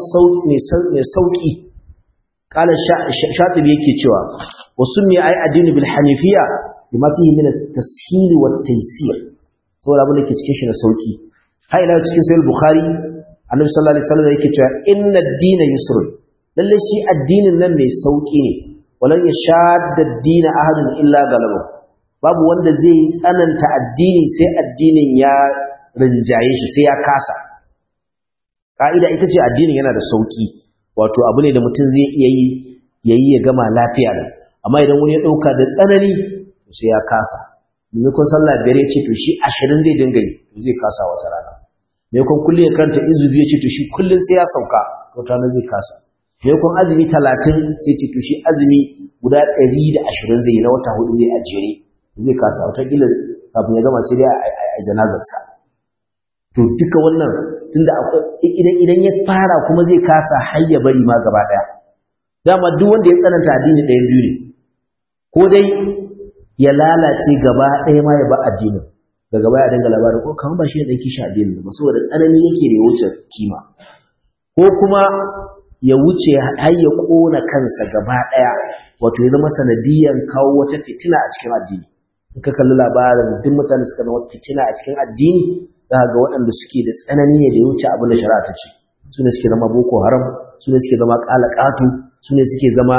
Speaker 1: sauki. Kala Shatibi yake cewa wa sunni ay addini bil hanifiyya bima fihi min at-tashil wa at-taysir. Saboda abin da ke cikin shi na sauki. Har ila cikin sahih Bukhari Annabi sallallahu alaihi wasallam yake cewa inna ad-dina yusrun. Lalle shi addinin nan mai sauki ne. Walan yashadda ad-din ahadun illa galaba. Babu wanda zai tsananta addini sai addinin ya rinjaye shi, sai ya kasa. Ka'ida ita ce addinin yana da sauki. wato abu ne da mutum zai iya yayi ya gama lafiya da. Amma idan wani ya dauka da tsanani sai ya kasa. Maimakon sallah biyar ya ce to shi 20 zai dinga yi, zai kasa wata rana. Maimakon kullum ya karanta izubi ya ce to shi kullum sai ya sauka, wata rana zai kasa. Maimakon azumi 30 sai ce to shi azumi guda 120 zai yi na wata 4 zai ajere, zai kasa. Wata kila kafin ya gama sai dai a janazarsa. To duka wannan tunda akwai idan ya fara kuma zai kasa har ya bari ma gaba daya. Dama duk wanda ya tsananta addini ɗayan biyu ne, ko dai ya lalace gaba ɗaya ma ya ba addinin, daga baya dinga labarin ko kamar ba shi ne dan kishi addinin ba saboda tsanani yake da ya wuce kima, ko kuma ya wuce har ya kona kansa gaba ɗaya, wato ya zama sanadiyan kawo wata fitina a cikin addini. In ka kalli labarin duk mutane suka zama fitina a cikin addini, za ga waɗanda suke da tsanani ne da ya wuce abin da shari'a ta ce. Su ne suke zama boko haram, su ne suke zama ƙalaƙatu, su ne suke zama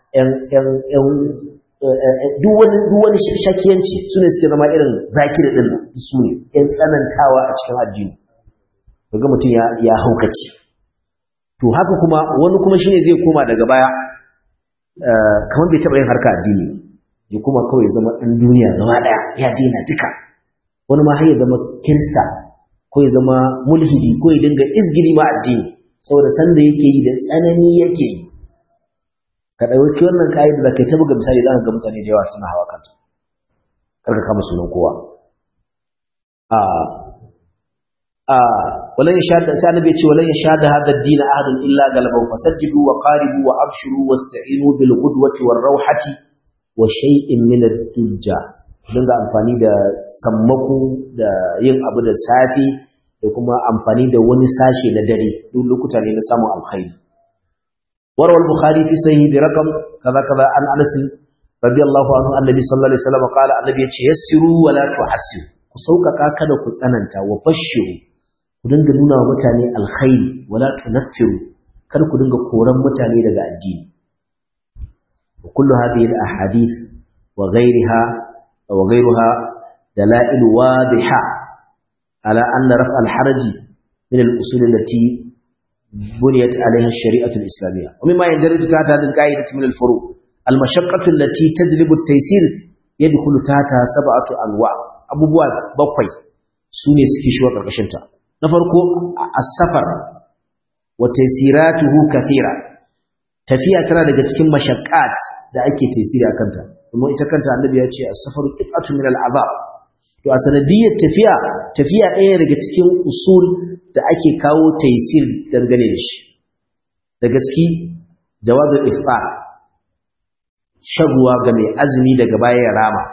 Speaker 1: duk wani shakiyanci, su ne suke zama irin zakiri ɗin nan, su ne ‘yan tsanantawa a cikin addini. Daga mutum ya haukace. To haka kuma wani kuma shine zai koma daga baya kamar bai taɓa yin harka addini, ya kuma kawai zama ɗan duniya gaba ɗaya ya daina duka. Wani ma har ya zama kirista ko ya zama mulhidi ko ya dinga izgili ma addini saboda sanda yake yi da tsanani yake yi. Ka ɗauki wannan ƙa'ida da kai ta buga misali za ka ga mutane da yawa suna hawa kanta, kar ka kama sunan kowa. ولن يشهد سنبي يقول ولن يشهد هذا الدين أحد إلا غلبه فسجدوا وقاربوا وأبشروا واستعينوا بالغدوة والروحة وشيء من الدجى. dinga amfani da sammaku da yin abu da safi da kuma amfani da wani sashe na dare duk lokuta ne na samun alkhairi. Warwa al-Bukhari fi sahih bi raqam kaza kaza an Anas radiyallahu anhu annabi sallallahu alaihi wasallam qala annabi yace yassiru wa la tu'assiru, ku sauƙaƙa kada ku tsananta, wa bashiru ku dinga nuna wa mutane alkhairi, wa la tunaffiru kada ku dinga koran mutane daga addini. Wa kullu hadhihi al-ahadith wa ghayriha وغيرها دلائل واضحة على أن رفع الحرج من الأصول التي بنيت عليها الشريعة الإسلامية. ومما يندرج تحت هذه القاعدة من الفروع المشقة التي تجلب التيسير يدخل تحتها 7 أنواع. أبو بواد بقوي سوني سكيشوا قرقشنتا. نفرقوا السفر وتيسيراته كثيرة. tafiya tana daga cikin mashaqqat da ake tasiri a kanta, kuma ita kanta annabi ya ce as-safaru qit'atun min al-'adab. To a sanadiyyar tafiya ɗaya daga cikin usul da ake kawo taysir dangane da shi. Da gaski jawazul iftar, shagwa ga mai azumi daga baya ya rama.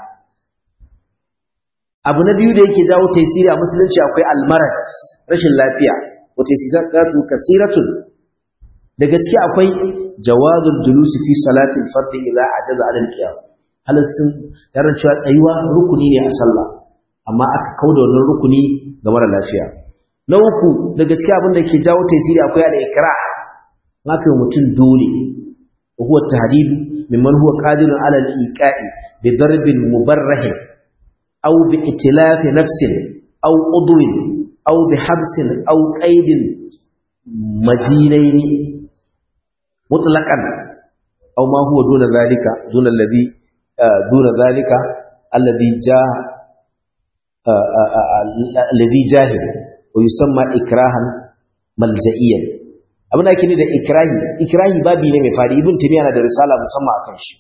Speaker 1: Abu na biyu da yake jawo taysiri a musulunci akwai al-marad, rashin lafiya, wa taysiratu kasiratun. Da gaske akwai jawazul julusi fi salatil fard idza ajaza ala al-qiyam. Halastin yaran cewa tsayuwa rukuni ne a sallah, amma aka kauda wannan rukuni ga mara lafiya. Na uku da gaske abin da ke jawo taysiri akwai al-ikrah, maka mutum dole, huwa tahdid mimman huwa qadirun ala al-iqa'i bi darbin mubarrah aw bi itilaf nafsin aw udwin aw bi habsin aw qaidin madinaini مطلقا أو ما هو دون ذلك دون ذلك الذي جاهل ويسمى إكراها ملجئيا. abin da ake ne da ikrahi babi ne mai fadi. Ibn Taymiyyah na da risala musamman akan shi.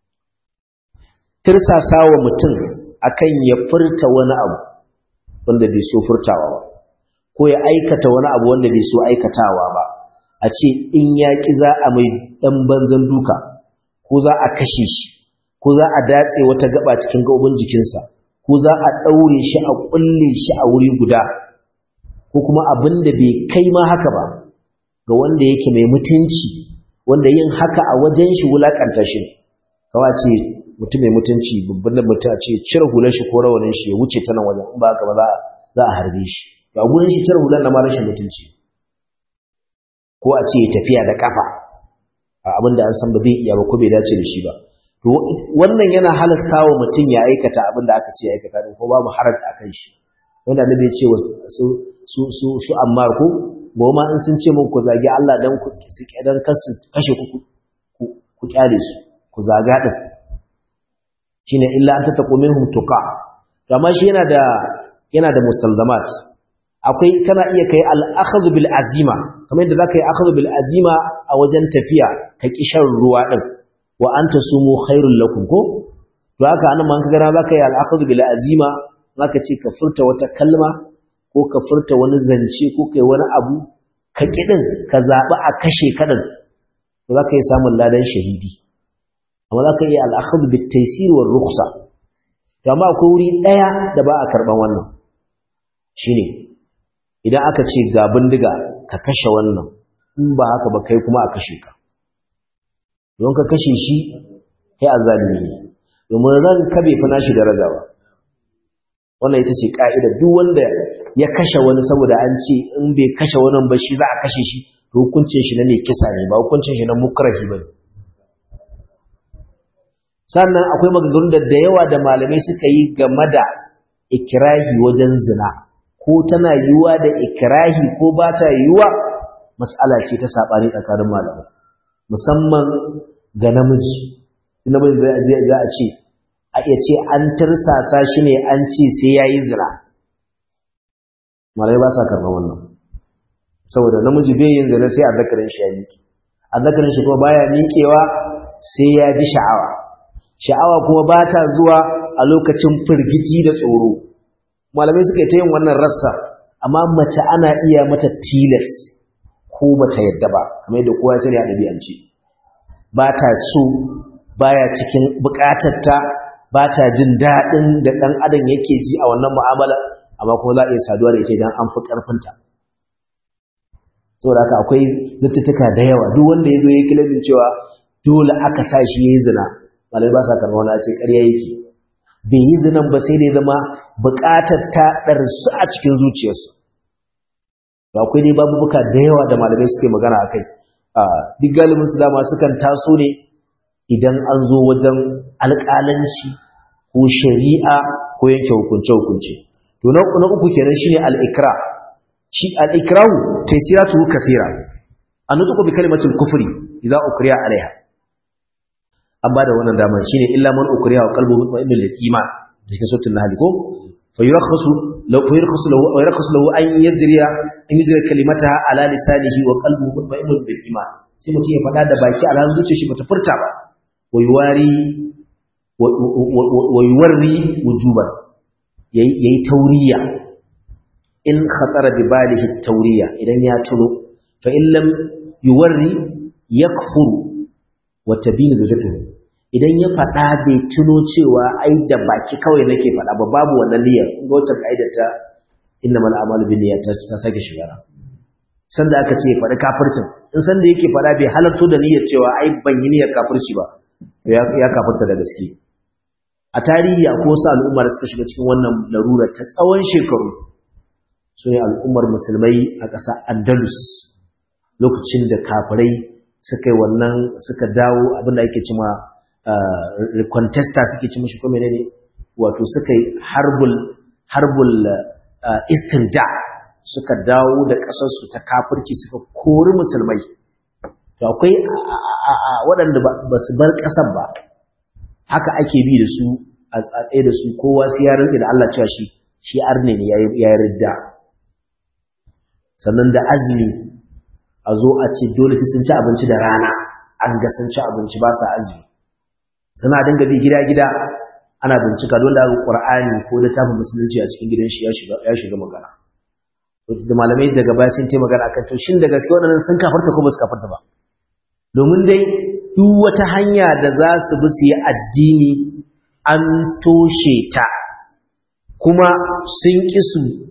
Speaker 1: Tirsasawa mutum akan ya furta wani abu wanda bai so furtawa ba, ko ya aikata wani abu wanda bai so aikatawa ba. A ce in yaƙi za a mai ɗan banzan duka, ko za a kashe shi, ko za a datse wata gaba cikin gaɓoɓin jikinsa, ko za a ɗaure shi a ƙulle shi a wuri guda, ko kuma abin da bai kai ma haka ba ga wanda yake mai mutunci, wanda yin haka a wajen shi wulaƙanta shi. Kawai ce mutum mai mutunci, babban da mutum a ce cire hular shi ko rawanin shi ya wuce ta nan wajen, in ba haka ba za a harbe shi. Ga gurin shi cire hular na ma rashin mutunci. Ko a ce tafiya da kafa abinda an san ba zai iya ba ko bai dace da shi ba. To wannan yana halasta wa mutum ya aikata abinda aka ce ya aikata, ko babu haraji akan shi. Wanda annabi ya ce su Ammar ko goma in sun ce muku ku zagi Allah dan ku su kidan kashe ku kyale su ku zaga din shine illa an tattaqu minhum tuqa to amma shi yana da musallamat akwai kana iya kai al-akhdhu bil azima kamar yadda zaka yi akhdhu bil azima a wajen tafiya ka kishan ruwa din wa anta sumu khairul lakum ko to haka anan man kaga zaka yi al-akhdhu bil azima zaka ce ka furta wata kalma ko ka furta wani zance ko kai wani abu ka kidin ka zabi a kashe kadin to zaka yi samun ladan shahidi amma zaka yi al-akhdhu bit taysir war rukhsa to amma akwai wuri daya da ba a karban wannan shine idan aka ce ga bindiga ka kashe wannan in ba haka ba kai kuma a kashe ka don ka kashe shi kai azalimi ne domin ran ka bai fina shi daraja ba wannan ita ce ka'ida duk wanda ya kashe wani saboda an ce in bai kashe wannan ba shi za a kashe shi to hukuncin shi na ne kisa ne ba hukuncin shi na mukrahi ba sannan akwai maganganun da yawa da malamai suka yi game da ikrahi wajen zina ko tana yiwuwa da ikrahi ko ba ta yiwuwa mas'ala ce ta sabani tsakanin malamai musamman ga namiji za a ce a iya ce an tirsasa shi ne an ce sai yayi zina malamai ba sa karɓar wannan saboda namiji bai yin zina sai azzakarin shi ya miƙe azzakarin shi kuma baya miƙewa sai ya ji sha'awa kuma ba ta zuwa a lokacin firgici da tsoro malamai suka yi ta yin wannan rassa amma mace ana iya mata tilas ko bata yadda ba kamar yadda kowa ya sani a ɗabi'ance ba ta so baya cikin buƙatarta ba ta jin daɗin da ɗan adam yake ji a wannan mu'amala amma kuma za a iya saduwa da ita idan an fi ƙarfinta saboda haka akwai zattutuka da yawa duk wanda ya zo ya kilabin cewa dole aka sa shi ya yi zina malamai ba sa karɓar wani a ce ƙarya yake bai yi zinan ba sai da ya zama buƙatar ta ɗarsu a cikin zuciyarsu ba akwai dai babubuka da yawa da malamai suke magana a kai duk galibinsu dama sukan taso ne idan an zo wajen alƙalanci ko shari'a ko yanke hukunce-hukunce to na uku kenan shine al-ikra shi al-ikrahu taysiratu kathira an nutuku bi kalimatul kufri idza ukriya alaiha an bada wannan dama shine illa man ukriya wa qalbuhu mutma'innun lil iman cikin suratul nahl ko fa yurakhasu lahu an yajriya kalimataha ala lisanihi wa qalbuhu mutma'innun bil iman sai mutum ya faɗa da baki alhalin zuciyar shi bata furta ba wa yuwarri wujuban yayi tauriya in khatara bi balihi tauriya idan ya tuno fa in lam yuwarri yakfuru wa tabinu zujatuhu idan ya faɗa bai tuno cewa ai da baki kawai nake faɗa ba babu wannan niyyar ga wata kaidar ta innamal a'malu binniyat ta sake shiga sanda aka ce faɗi kafircin in sanda yake faɗa bai halarto da niyyar cewa ai ban yi niyyar kafirci ba ya kafirta da gaske a tarihi akwai wasu al'umma da suka shiga cikin wannan larura ta tsawon shekaru su ne al'ummar musulmai a ƙasa Andalus lokacin da kafirai suka yi wannan suka dawo abinda ake cima recontesta suke ci mashi kuma ne wato suka yi harbul istirja suka dawo da ƙasarsu ta kafirci suka kori musulmai to akwai waɗanda ba su bar ƙasar ba haka ake bi da su a tsaye da su kowa sai ya rinke da Allah cewa shi arne ne ya ridda sannan da azumi a zo a ce dole sai sun ci abinci da rana an ga sun ci abinci ba sa azumi suna dinga bi gida-gida ana bincika don da Qur'ani ko da tafi musulunci a cikin gidan shi ya shiga magana da malamai daga baya sun taimaka magana akan to shin da gaske waɗannan sun kafarta ko ba su kafarta ba domin dai duk wata hanya da za su bi su yi addini an toshe ta kuma sun ƙi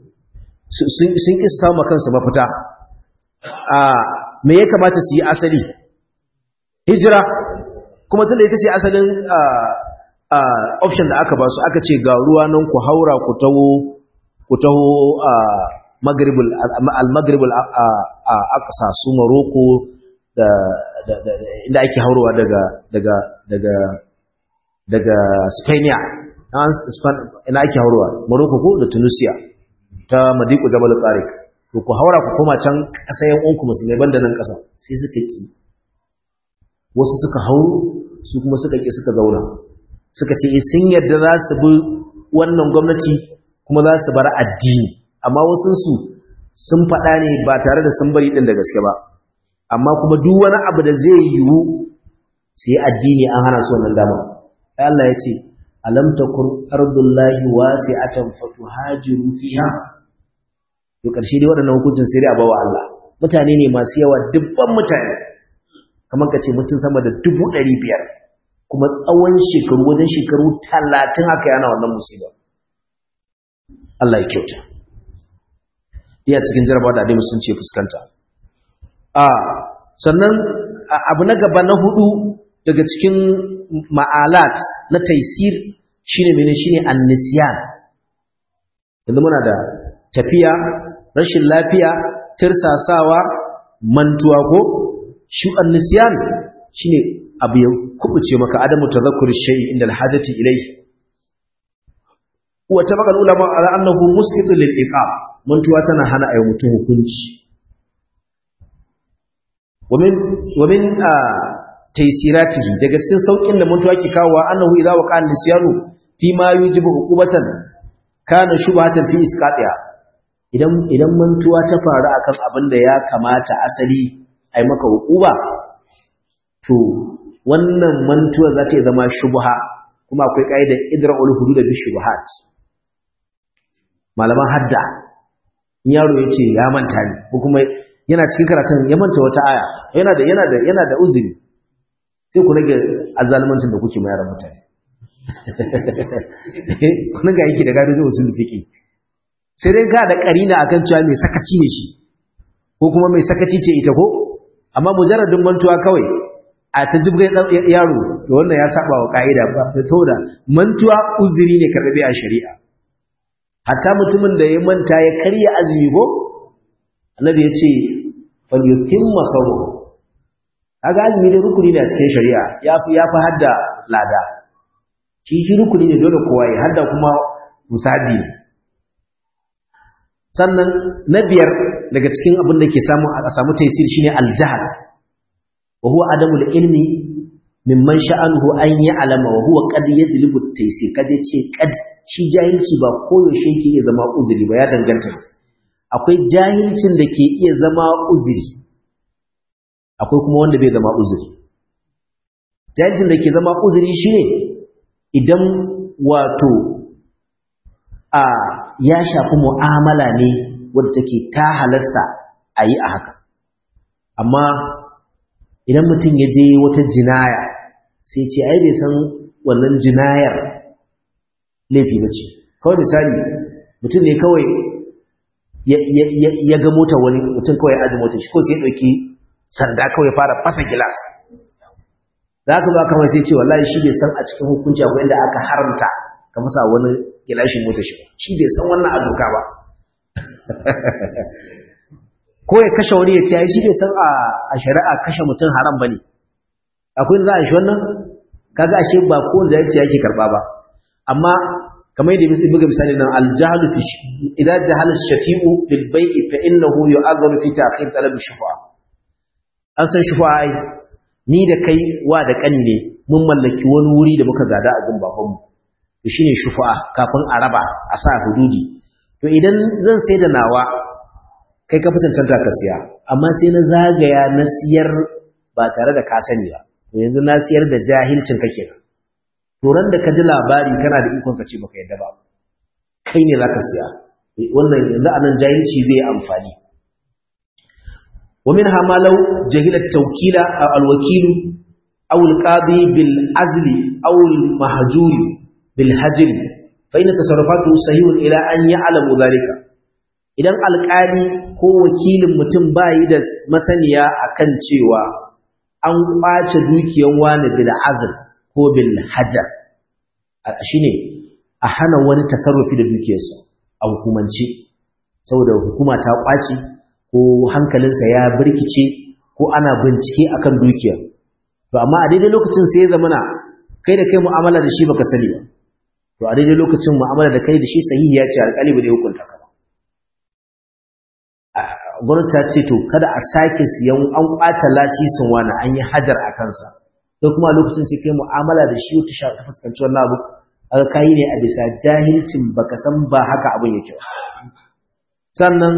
Speaker 1: su samu kansu mafita me ya kamata su yi asali hijira kuma tunda ita ce asalin option da aka ba su aka ce ga ruwa nan ku haura ku taho al-maghribul aqsa su Morocco da inda ake haurowa daga Spania ina ake haurowa Morocco ko da Tunisia ta Madiku Jabal Tariq to to ku haura ku koma can ƙasa yan uwanku musulmai banda nan ƙasa sai suka ki wasu suka hauro su kuma suka ki suka zauna suka ce sun yarda za su bi wannan gwamnati kuma za su bar addini amma wasu su sun faɗa ne ba tare da sun bari din da gaske ba amma kuma duk wani abu da zai yiwu sai addini an hana su wannan dama Allah ya ce alam takun ardullahi wasi'atan fatuhajiru fiha to karshe dai waɗannan hukuncin sai dai a bawa Allah mutane ne masu yawa dubban mutane kamar kace mutum sama da 500 kuma tsawon shekaru wajen shekaru 30 haka yana wannan musiba Allah ya kyauta iya cikin jarabawa da dai sun ce fuskanta sannan abu na gaba na hudu daga cikin ma'alat na taysir shine shine annisyan yanzu muna da tafiya rashin lafiya tirsasawa mantuwa ko shi annisyan shine abu ya kubuce maka adamu tadhakkur shay inda alhadati ilayhi wa tabaqa ulama ala annahu musqit lil iqab mantuwa tana hana ayi mutum hukunci ومن taysiratihi daga cikin saukin da mantuwa ke kawowa annahu idza waqa al-nisyanu fi ma yujibu uqubatan kana shubhatan fi isqatiha idan mantuwa ta faru akan abin da ya kamata asali ai maka uquba to wannan mantuwa za ta zama shubha kuma akwai kaidar idra'ul hudud bi shubuhat malaman hadda yaro yace ya manta ne ko kuma yana cikin karatun ya manta wata aya yana da uzuri sai ku rage azzalumancin da kuke mayar mutane kun ga yake da gado da usul fiqi sai dai ka da karina akan cewa mai sakaci ne shi ko kuma mai sakaci ce ita ko amma mujarradin mantuwa kawai a tajibgai yaro to wannan ya saba wa kaida ba saboda mantuwa uzuri ne karbe a shari'a hatta mutumin da ya manta ya karya azumi ko annabi ya ce falyutimma sawm kaga azumi da rukuni ne a cikin shari'a yafi hadda lada shi rukuni ne dole kowa ya hadda kuma musabi sannan na biyar daga cikin abin da ke samu taysir shine aljahl wa huwa adamul ilmi mimman sha'anuhu an ya'lama wa huwa qad yajlibu at-taysir kaje ce qad shi jahilci ba koyaushe yake iya zama uzuri ba ya danganta akwai jahilcin da ke iya zama uzuri akwai kuma wanda bai zama uzuri jahilcin da ke zama uzuri shine idan wato ya shafi mu'amala ne wadda take ta halasta a yi a haka amma idan mutum ya je wata jinaya sai ce ai bai san wannan jinayar laifi ba ce kawai misali mutum ne kawai ya ga mota wani mutum kawai ya aji motar shi ko sai ya ɗauki sanda kawai fara fasa gilas za ka ba kawai sai ce wallahi shi bai san a cikin hukunci akwai inda aka haramta ka masa wani gilashin motar shi bai san wannan a doka ba ko ya kashe wani ya ce ya shi bai san a shari'a kashe mutum haram ba ne akwai za a shi wannan kaga ashe ba ko da ya ce yake karɓa ba amma kamar yadda misali buga misali nan al-jahlu fi idza jahala ash-shafi'u bil bai'i fa innahu yu'adharu fi ta'khir talab ash-shufa'a an san shufa'a ai ni da kai wa da kani ne mun mallaki wani wuri da muka gada a gun babanmu to shine shufa'a kafin a raba a sa hududi to idan zan sai da nawa kai ka fi cancanta ka siya amma sai na zagaya na siyar ba tare da ka sani ba to yanzu na siyar da jahilcin kake turan da ka ji labari kana da ikon ka ce baka yadda ba kai ne zaka siya wannan yanzu anan jahilci zai amfani wa minha ma law jahila tawkila al-wakil aw al-qadi bil azli aw al-mahjur bil hajr fa inna tasarrufatu sahihun ila an ya'lamu dhalika idan alƙali ko wakilin mutum bayi da masaniya akan cewa an kwace dukiyan wani bil azl ko bil hajar shine a hana wani tasarrufi da dukiyarsa a hukumance saboda hukuma ta kwaci ko hankalinsa ya birkice ko ana bincike akan dukiya to amma a daidai lokacin sai ya zamana kai da kai mu'amala da shi baka sani ba to a daidai lokacin mu'amala da kai da shi sahihi ya ce alƙali ba zai hukunta ka ba gwamnati ta ce to kada a sake siyan, an kwace lasisin wani, an yi hajar a kansa, sai kuma lokacin sai kai mu'amala da shi ta fuskanci wannan abu, aka kai ne a bisa jahilcin baka san ba haka abin yake ba. sannan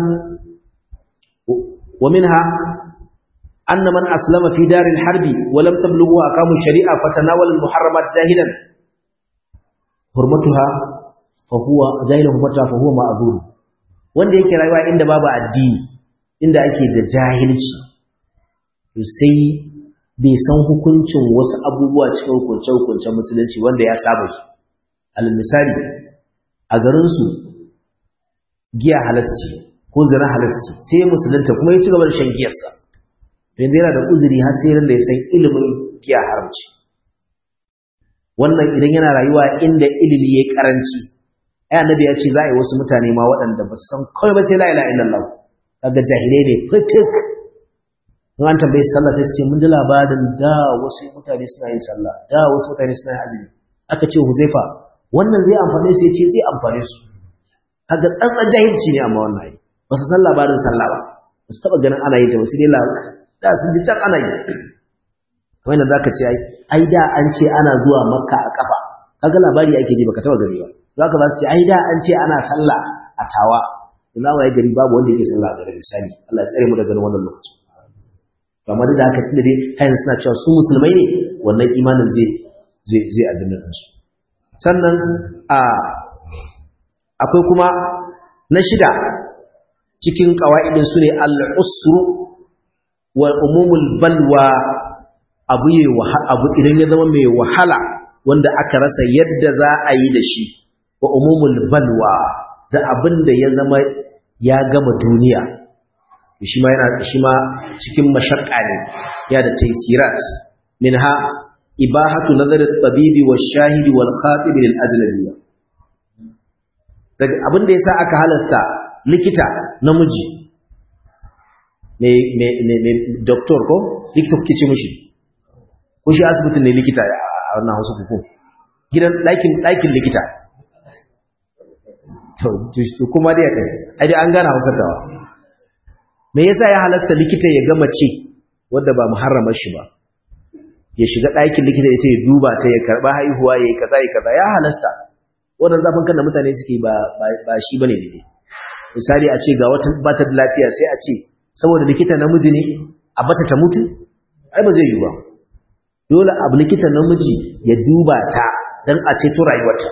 Speaker 1: wa minha anna man aslama fi daril harbi wa lam tablughu aqamu shari'a fatanawala al muharramat jahilan hurmatuha fa huwa jahilan hurmatuha fa huwa ma'zur. Wanda yake rayuwa inda babu addini, inda ake da jahilci, to sai bai san hukuncin wasu abubuwa cikin hukunce-hukuncen musulunci wanda ya saba su. Alal misali, a garinsu giya halasci ko zina halasci, sai musulunta kuma ya ci gaba da shan giyarsa, yanzu yana da uzuri har sai da ya san ilimin giya haramci. Wannan idan yana rayuwa inda ilimi ya karanci, ai annabi ya ce za a yi wasu mutane ma waɗanda ba su san kawai ba sai la ilaha illallah, kaga jahilai ne fitik. in an tambaye sallah sai su ce mun ji labarin da wasu mutane suna yin sallah, da wasu mutane suna yin azumi. Aka ce Huzaifa wannan zai amfane su, yace zai amfane su. Kaga tsantsan jahilci ne amma wannan ba su san labarin sallah ba, ba su taba ganin ana yi ta wasu dai da sun ji can ana yi. Kamar yadda zaka ce ai da an ce ana zuwa Makka a kafa, kaga labari ake ji baka taba gani ba. Zaka ba su ce ai da an ce ana sallah a Tawa, ina waye gari babu wanda yake sallah a garin misali. Allah ya tsare mu daga wannan lokaci. Amma da haka tunda dai kayan suna cewa su musulmai ne, wannan imanin zai addinin su. Sannan akwai kuma na shida cikin qawaidin su ne al-usru wa umumul balwa, abu idan ya zama mai wahala wanda aka rasa yadda za a yi da shi, wa umumul balwa da abin da ya zama ya gama duniya, shi ma cikin mashakka ne, ya da taysirat minha ibahatu nazar at-tabib wash-shahid wal-khatib lil-ajnabiyya. daga abin da yasa aka halasta likita namiji me doctor ko likita kuke ce mishi ko shi asibitin ne likita a wannan Hausa ko gidan ɗakin likita to kuma dai ai an gane Hausar dawa. Me yasa ya halatta likita ya ga mace wadda ba muharramar shi ba, ya shiga ɗakin likita ya ce ya duba ta, ya karɓa haihuwa, ya yi kaza ya kaza, ya halasta. Wannan zafin kan da mutane suke ba shi bane ne. Misali a ce ga wata bata da lafiya, sai a ce saboda likita namiji ne a bata ta mutu, ai ba zai yi ba. Dole abu likita namiji ya duba ta dan a ceto rayuwarta.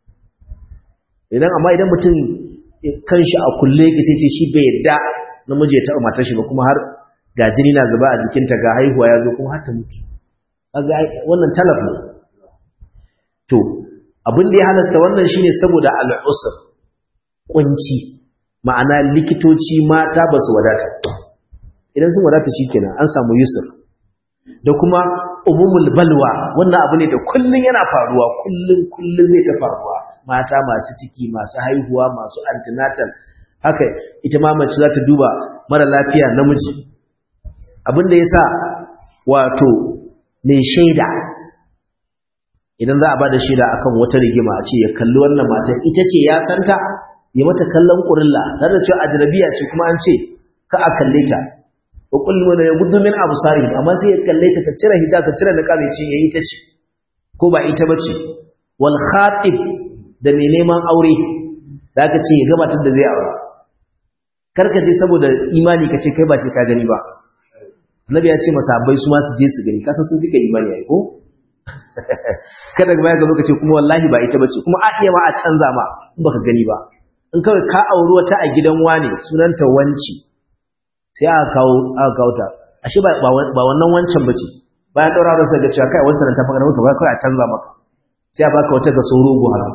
Speaker 1: Amma idan mutum kanshi a kulle yake sai ce shi bai yadda namiji ya taɓa matar shi ba, kuma har ga jini na zuba a jikinta, ga haihuwa ya zo kuma har ta mutu, kaga wannan talaf ne. To abin da ya halasta wannan shine saboda al'usr, kunci, ma'ana likitoci mata ba su wadata, idan sun wadata shikenan an samu yusr. Da kuma umumul balwa, wannan abu ne da kullun yana faruwa, kullun zai ta faruwa, mata masu ciki, masu haihuwa, masu antenatal, haka ita ma mace za ta duba mara lafiya namiji. Abin da yasa wato mai shaida, idan za a bada shaida akan wata rigima, a ce ya kalli wannan matan ita ce ya santa, ya mata kallon kurilla, tare da cewa ajnabiya ce kuma an ce ka a kalle ta, wa kullu man yaghuddu min absarihim, amma sai ya kalle ta, ta cire hijab, ta cire niqab, ya ce yayi ta ce ko ba ita bace. Wal khatib, da mai neman aure, da aka ce ya gabatar da zai aure, karka je saboda imani ka ce kai ba shi ka gani ba. Annabi ya ce masahabbai su ma su je su gani, kasan sun fika imani ai ko kada ga baya ga lokaci kuma wallahi ba ita bace, kuma a iya ma a canza ma in baka gani ba. In kawai ka auri wata a gidan wane sunanta wanci, sai aka kawo ta, ashe ba wannan wancan bace, bayan daura da sai ga cewa kai wancan ta fara maka, ba kai a canza maka, sai a baka wata ga soro gohara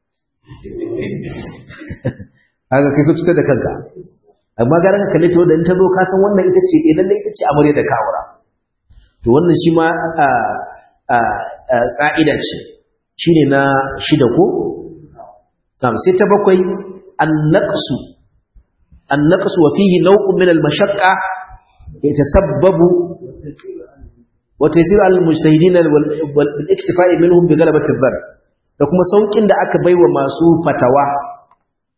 Speaker 1: haka kai ka cutar da kanka. Amma gara ka kalle ta wanda in ta zo ka san wannan ita ce lalle ita ce amare da kawura. To wannan shi ma ka'ida ce, shine na shida ko sai ta bakwai an-naqsu wa fihi naw'un min al-mashaqqa yatasabbabu wa taysiru al-mujtahidin wal iktifa'i minhum bi ghalabati adh-dhann. Da kuma saukin da aka baiwa masu fatawa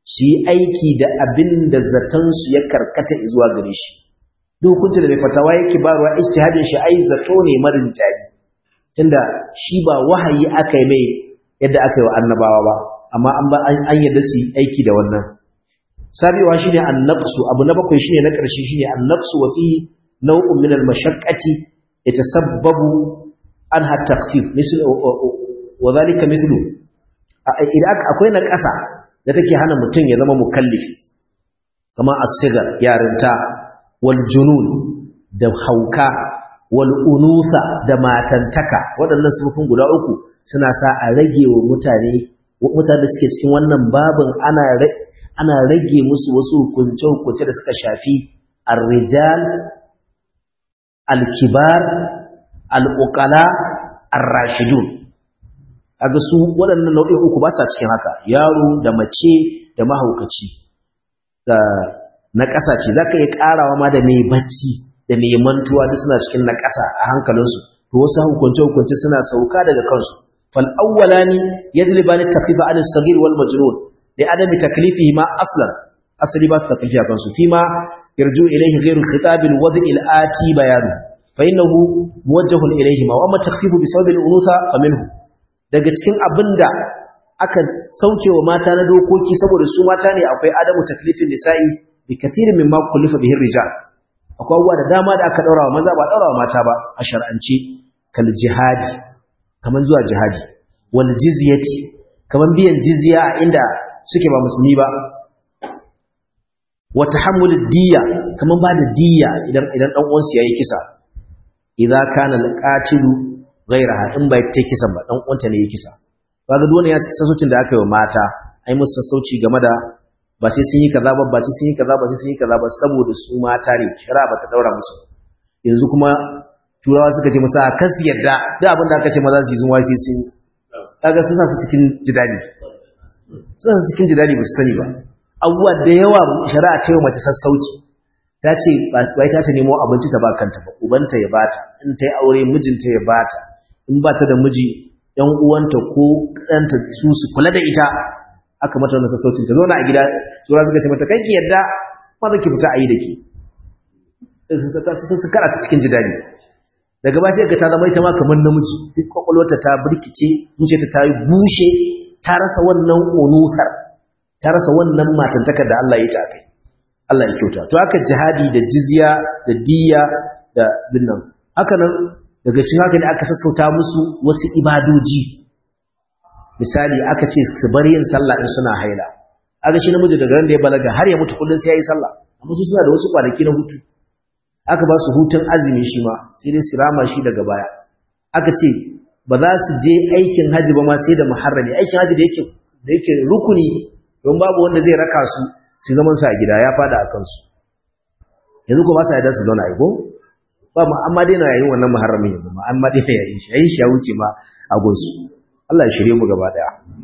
Speaker 1: su yi aiki da abin da zatansu ya karkata zuwa gare shi. Duk hukuncin da mai fatawa yake barwa ijtihadin shi ai zato ne marin jari, tunda shi ba wahayi aka yi mai yadda aka yi wa annabawa ba, amma an yadda su yi aiki da wannan. Sabiwa shine annaqsu, abu na bakwai shine na ƙarshe shine annaqsu wa fi naw'un min al-mashaqqati yatasabbabu anha at-takhfif misl wa dhalika mithlu idan akwai na ƙasa da take hana mutum ya zama mukallifi kamar as-sigar yarinta wal junun da hauka wal unusa da matantaka, waɗannan sifofin guda uku suna sa a rage wa mutane da suke cikin wannan babin ana rage musu wasu hukunce-hukunce da suka shafi ar-rijal al-kibar al-uqala ar-rashidun. Aga su waɗannan nau'in uku ba sa cikin haka, yaro da mace da mahaukaci da na ƙasa ce zaka iya ƙarawa ma da mai bacci da mai mantuwa duk suna cikin na ƙasa a hankalinsu, to wasu hukunce-hukunce suna sauka daga kansu. fal awwalani yajlibani taklifa an as-saghir wal majnun li adami taklifihi ma aslan, asali ba su taklifi a kansu fi ma yarju ilayhi ghayru khitab al-wad' al-ati bayanu fa innahu muwajjahun ilayhi ma wa amma takfifu bi sabab al-unutha fa minhu. Daga cikin abinda aka sauke wa mata na dokoki saboda su mata ne akwai adamu taklifin nisa'i bi kathirin mimma kullifa bihi rijal. Akwai abubuwa da dama da aka daura wa maza ba daura wa mata ba a shar'ance, kal jihadi kaman zuwa jihadi, wal jizyati kaman biyan jizya a inda suke ba musulmi ba, wa tahammul diyya kaman ba da diyya idan dan uwansu yayi kisa, idza kana al-qatilu ghayraha in bai take kisan ba dan uwanta ne yayi kisa. Kaga duk wannan ya cikin sassaucin da aka yi wa mata, ai musu sassauci game da ba sai sun yi kaza ba, ba sai sun yi kaza ba, sai sun yi kaza ba saboda su mata ne, shari'a ba ta daura musu. Yanzu kuma turawa suka ce musu a kasu yadda duk abin da aka ce maza su yi sun wai sai sun yi. Kaga sun sa su cikin jidali, sun sa su cikin jidali ba su sani ba. Abubuwa da yawa shari'a ta yi mace sassauci, ta ce ba ita ta nemo abinci ta ba kanta ba, ubanta ya bata, in ta yi aure mijinta ya bata, in ba ta da miji ‘yan uwanta ko ɗanta su kula da ita, aka mata wannan sassaucin ta zauna a gida. Tura suka ce mata kai ki yadda ma za ki fita a yi da ke, su kara ta cikin jidali. Daga ba sai ga ta zama ita ma kamar namiji, duk kwakwalwarta ta birkice, zuciyarta ta yi bushe, ta rasa wannan onusar, ta rasa wannan matantakar da Allah ya ta kai. Allah ya kyauta. To haka jihadi da jizya da diyya da binnan, haka nan daga cikin haka ne aka sassauta musu wasu ibadoji. Misali aka ce su bar yin sallah in suna haila. Aka shi namiji daga ran da ya balaga har ya mutu kullun sai ya yi sallah, amma su suna da wasu kwanaki na hutu. Aka ba su hutun azumi shi ma sai dai su rama shi daga baya. Aka ce ba za su je aikin haji ba ma sai da muharrami. Aikin haji da yake rukuni, don babu wanda zai raka su zaman su a gida ya fada a kansu. Yanzu ko ba sa yarda su zauna ai ko ba mu amma dai na yayin wannan muharramin yanzu ma amma dai yayin shi ya wuce ma a gonsu. Allah ya shirye mu gaba daya.